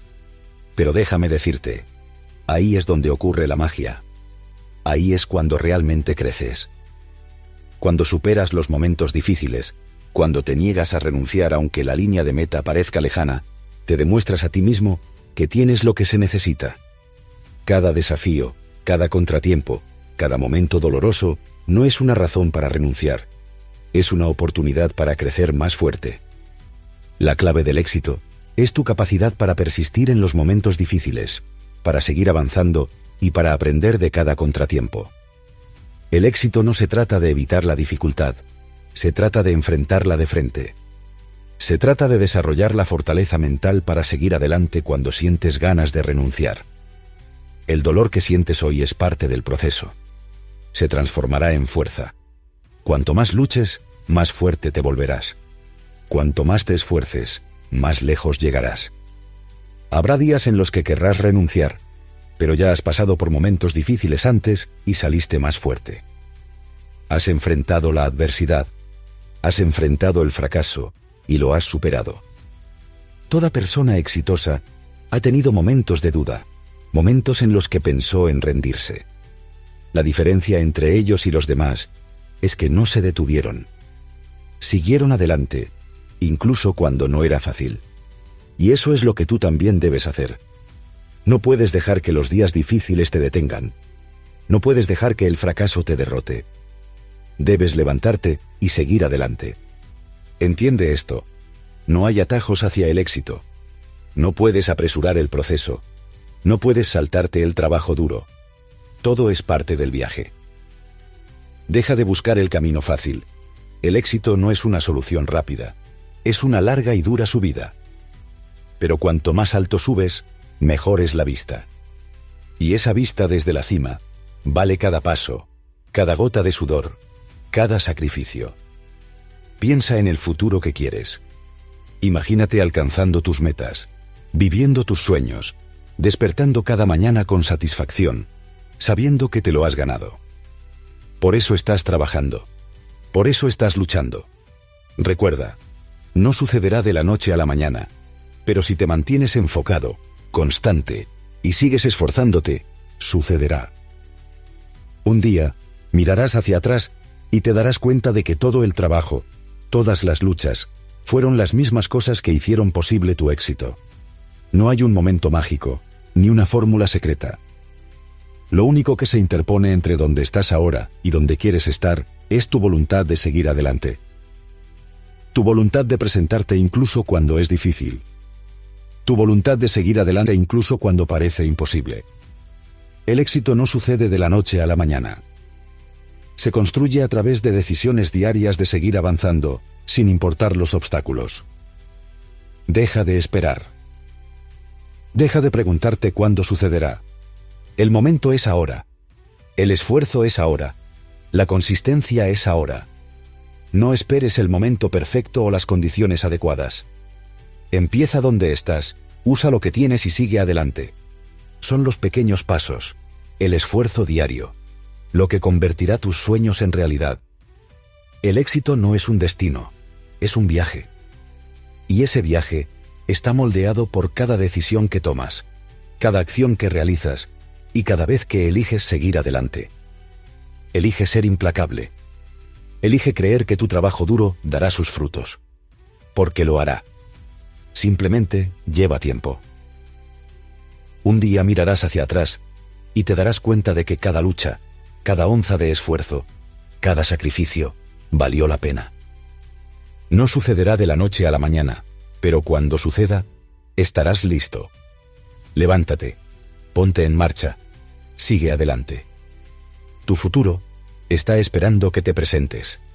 Pero déjame decirte, ahí es donde ocurre la magia. Ahí es cuando realmente creces. Cuando superas los momentos difíciles, cuando te niegas a renunciar aunque la línea de meta parezca lejana, te demuestras a ti mismo que tienes lo que se necesita. Cada desafío, cada contratiempo, cada momento doloroso no es una razón para renunciar. Es una oportunidad para crecer más fuerte. La clave del éxito es tu capacidad para persistir en los momentos difíciles, para seguir avanzando y para aprender de cada contratiempo. El éxito no se trata de evitar la dificultad, se trata de enfrentarla de frente. Se trata de desarrollar la fortaleza mental para seguir adelante cuando sientes ganas de renunciar. El dolor que sientes hoy es parte del proceso. Se transformará en fuerza. Cuanto más luches, más fuerte te volverás. Cuanto más te esfuerces, más lejos llegarás. Habrá días en los que querrás renunciar, pero ya has pasado por momentos difíciles antes y saliste más fuerte. Has enfrentado la adversidad, has enfrentado el fracaso y lo has superado. Toda persona exitosa ha tenido momentos de duda, momentos en los que pensó en rendirse. La diferencia entre ellos y los demás es que no se detuvieron. Siguieron adelante, incluso cuando no era fácil. Y eso es lo que tú también debes hacer. No puedes dejar que los días difíciles te detengan. No puedes dejar que el fracaso te derrote. Debes levantarte y seguir adelante. Entiende esto. No hay atajos hacia el éxito. No puedes apresurar el proceso. No puedes saltarte el trabajo duro. Todo es parte del viaje. Deja de buscar el camino fácil. El éxito no es una solución rápida. Es una larga y dura subida. Pero cuanto más alto subes, mejor es la vista. Y esa vista desde la cima vale cada paso, cada gota de sudor, cada sacrificio. Piensa en el futuro que quieres. Imagínate alcanzando tus metas, viviendo tus sueños, despertando cada mañana con satisfacción, sabiendo que te lo has ganado. Por eso estás trabajando. Por eso estás luchando. Recuerda, no sucederá de la noche a la mañana, pero si te mantienes enfocado, constante, y sigues esforzándote, sucederá. Un día, mirarás hacia atrás y te darás cuenta de que todo el trabajo, todas las luchas, fueron las mismas cosas que hicieron posible tu éxito. No hay un momento mágico, ni una fórmula secreta. Lo único que se interpone entre donde estás ahora y donde quieres estar es tu voluntad de seguir adelante. Tu voluntad de presentarte incluso cuando es difícil. Tu voluntad de seguir adelante incluso cuando parece imposible. El éxito no sucede de la noche a la mañana. Se construye a través de decisiones diarias de seguir avanzando, sin importar los obstáculos. Deja de esperar. Deja de preguntarte cuándo sucederá. El momento es ahora. El esfuerzo es ahora. La consistencia es ahora. No esperes el momento perfecto o las condiciones adecuadas. Empieza donde estás, usa lo que tienes y sigue adelante. Son los pequeños pasos, el esfuerzo diario, lo que convertirá tus sueños en realidad. El éxito no es un destino, es un viaje. Y ese viaje está moldeado por cada decisión que tomas, cada acción que realizas y cada vez que eliges seguir adelante. Elige ser implacable. Elige creer que tu trabajo duro dará sus frutos. Porque lo hará. Simplemente lleva tiempo. Un día mirarás hacia atrás y te darás cuenta de que cada lucha, cada onza de esfuerzo, cada sacrificio, valió la pena. No sucederá de la noche a la mañana, pero cuando suceda, estarás listo. Levántate, ponte en marcha, sigue adelante. Tu futuro está esperando que te presentes.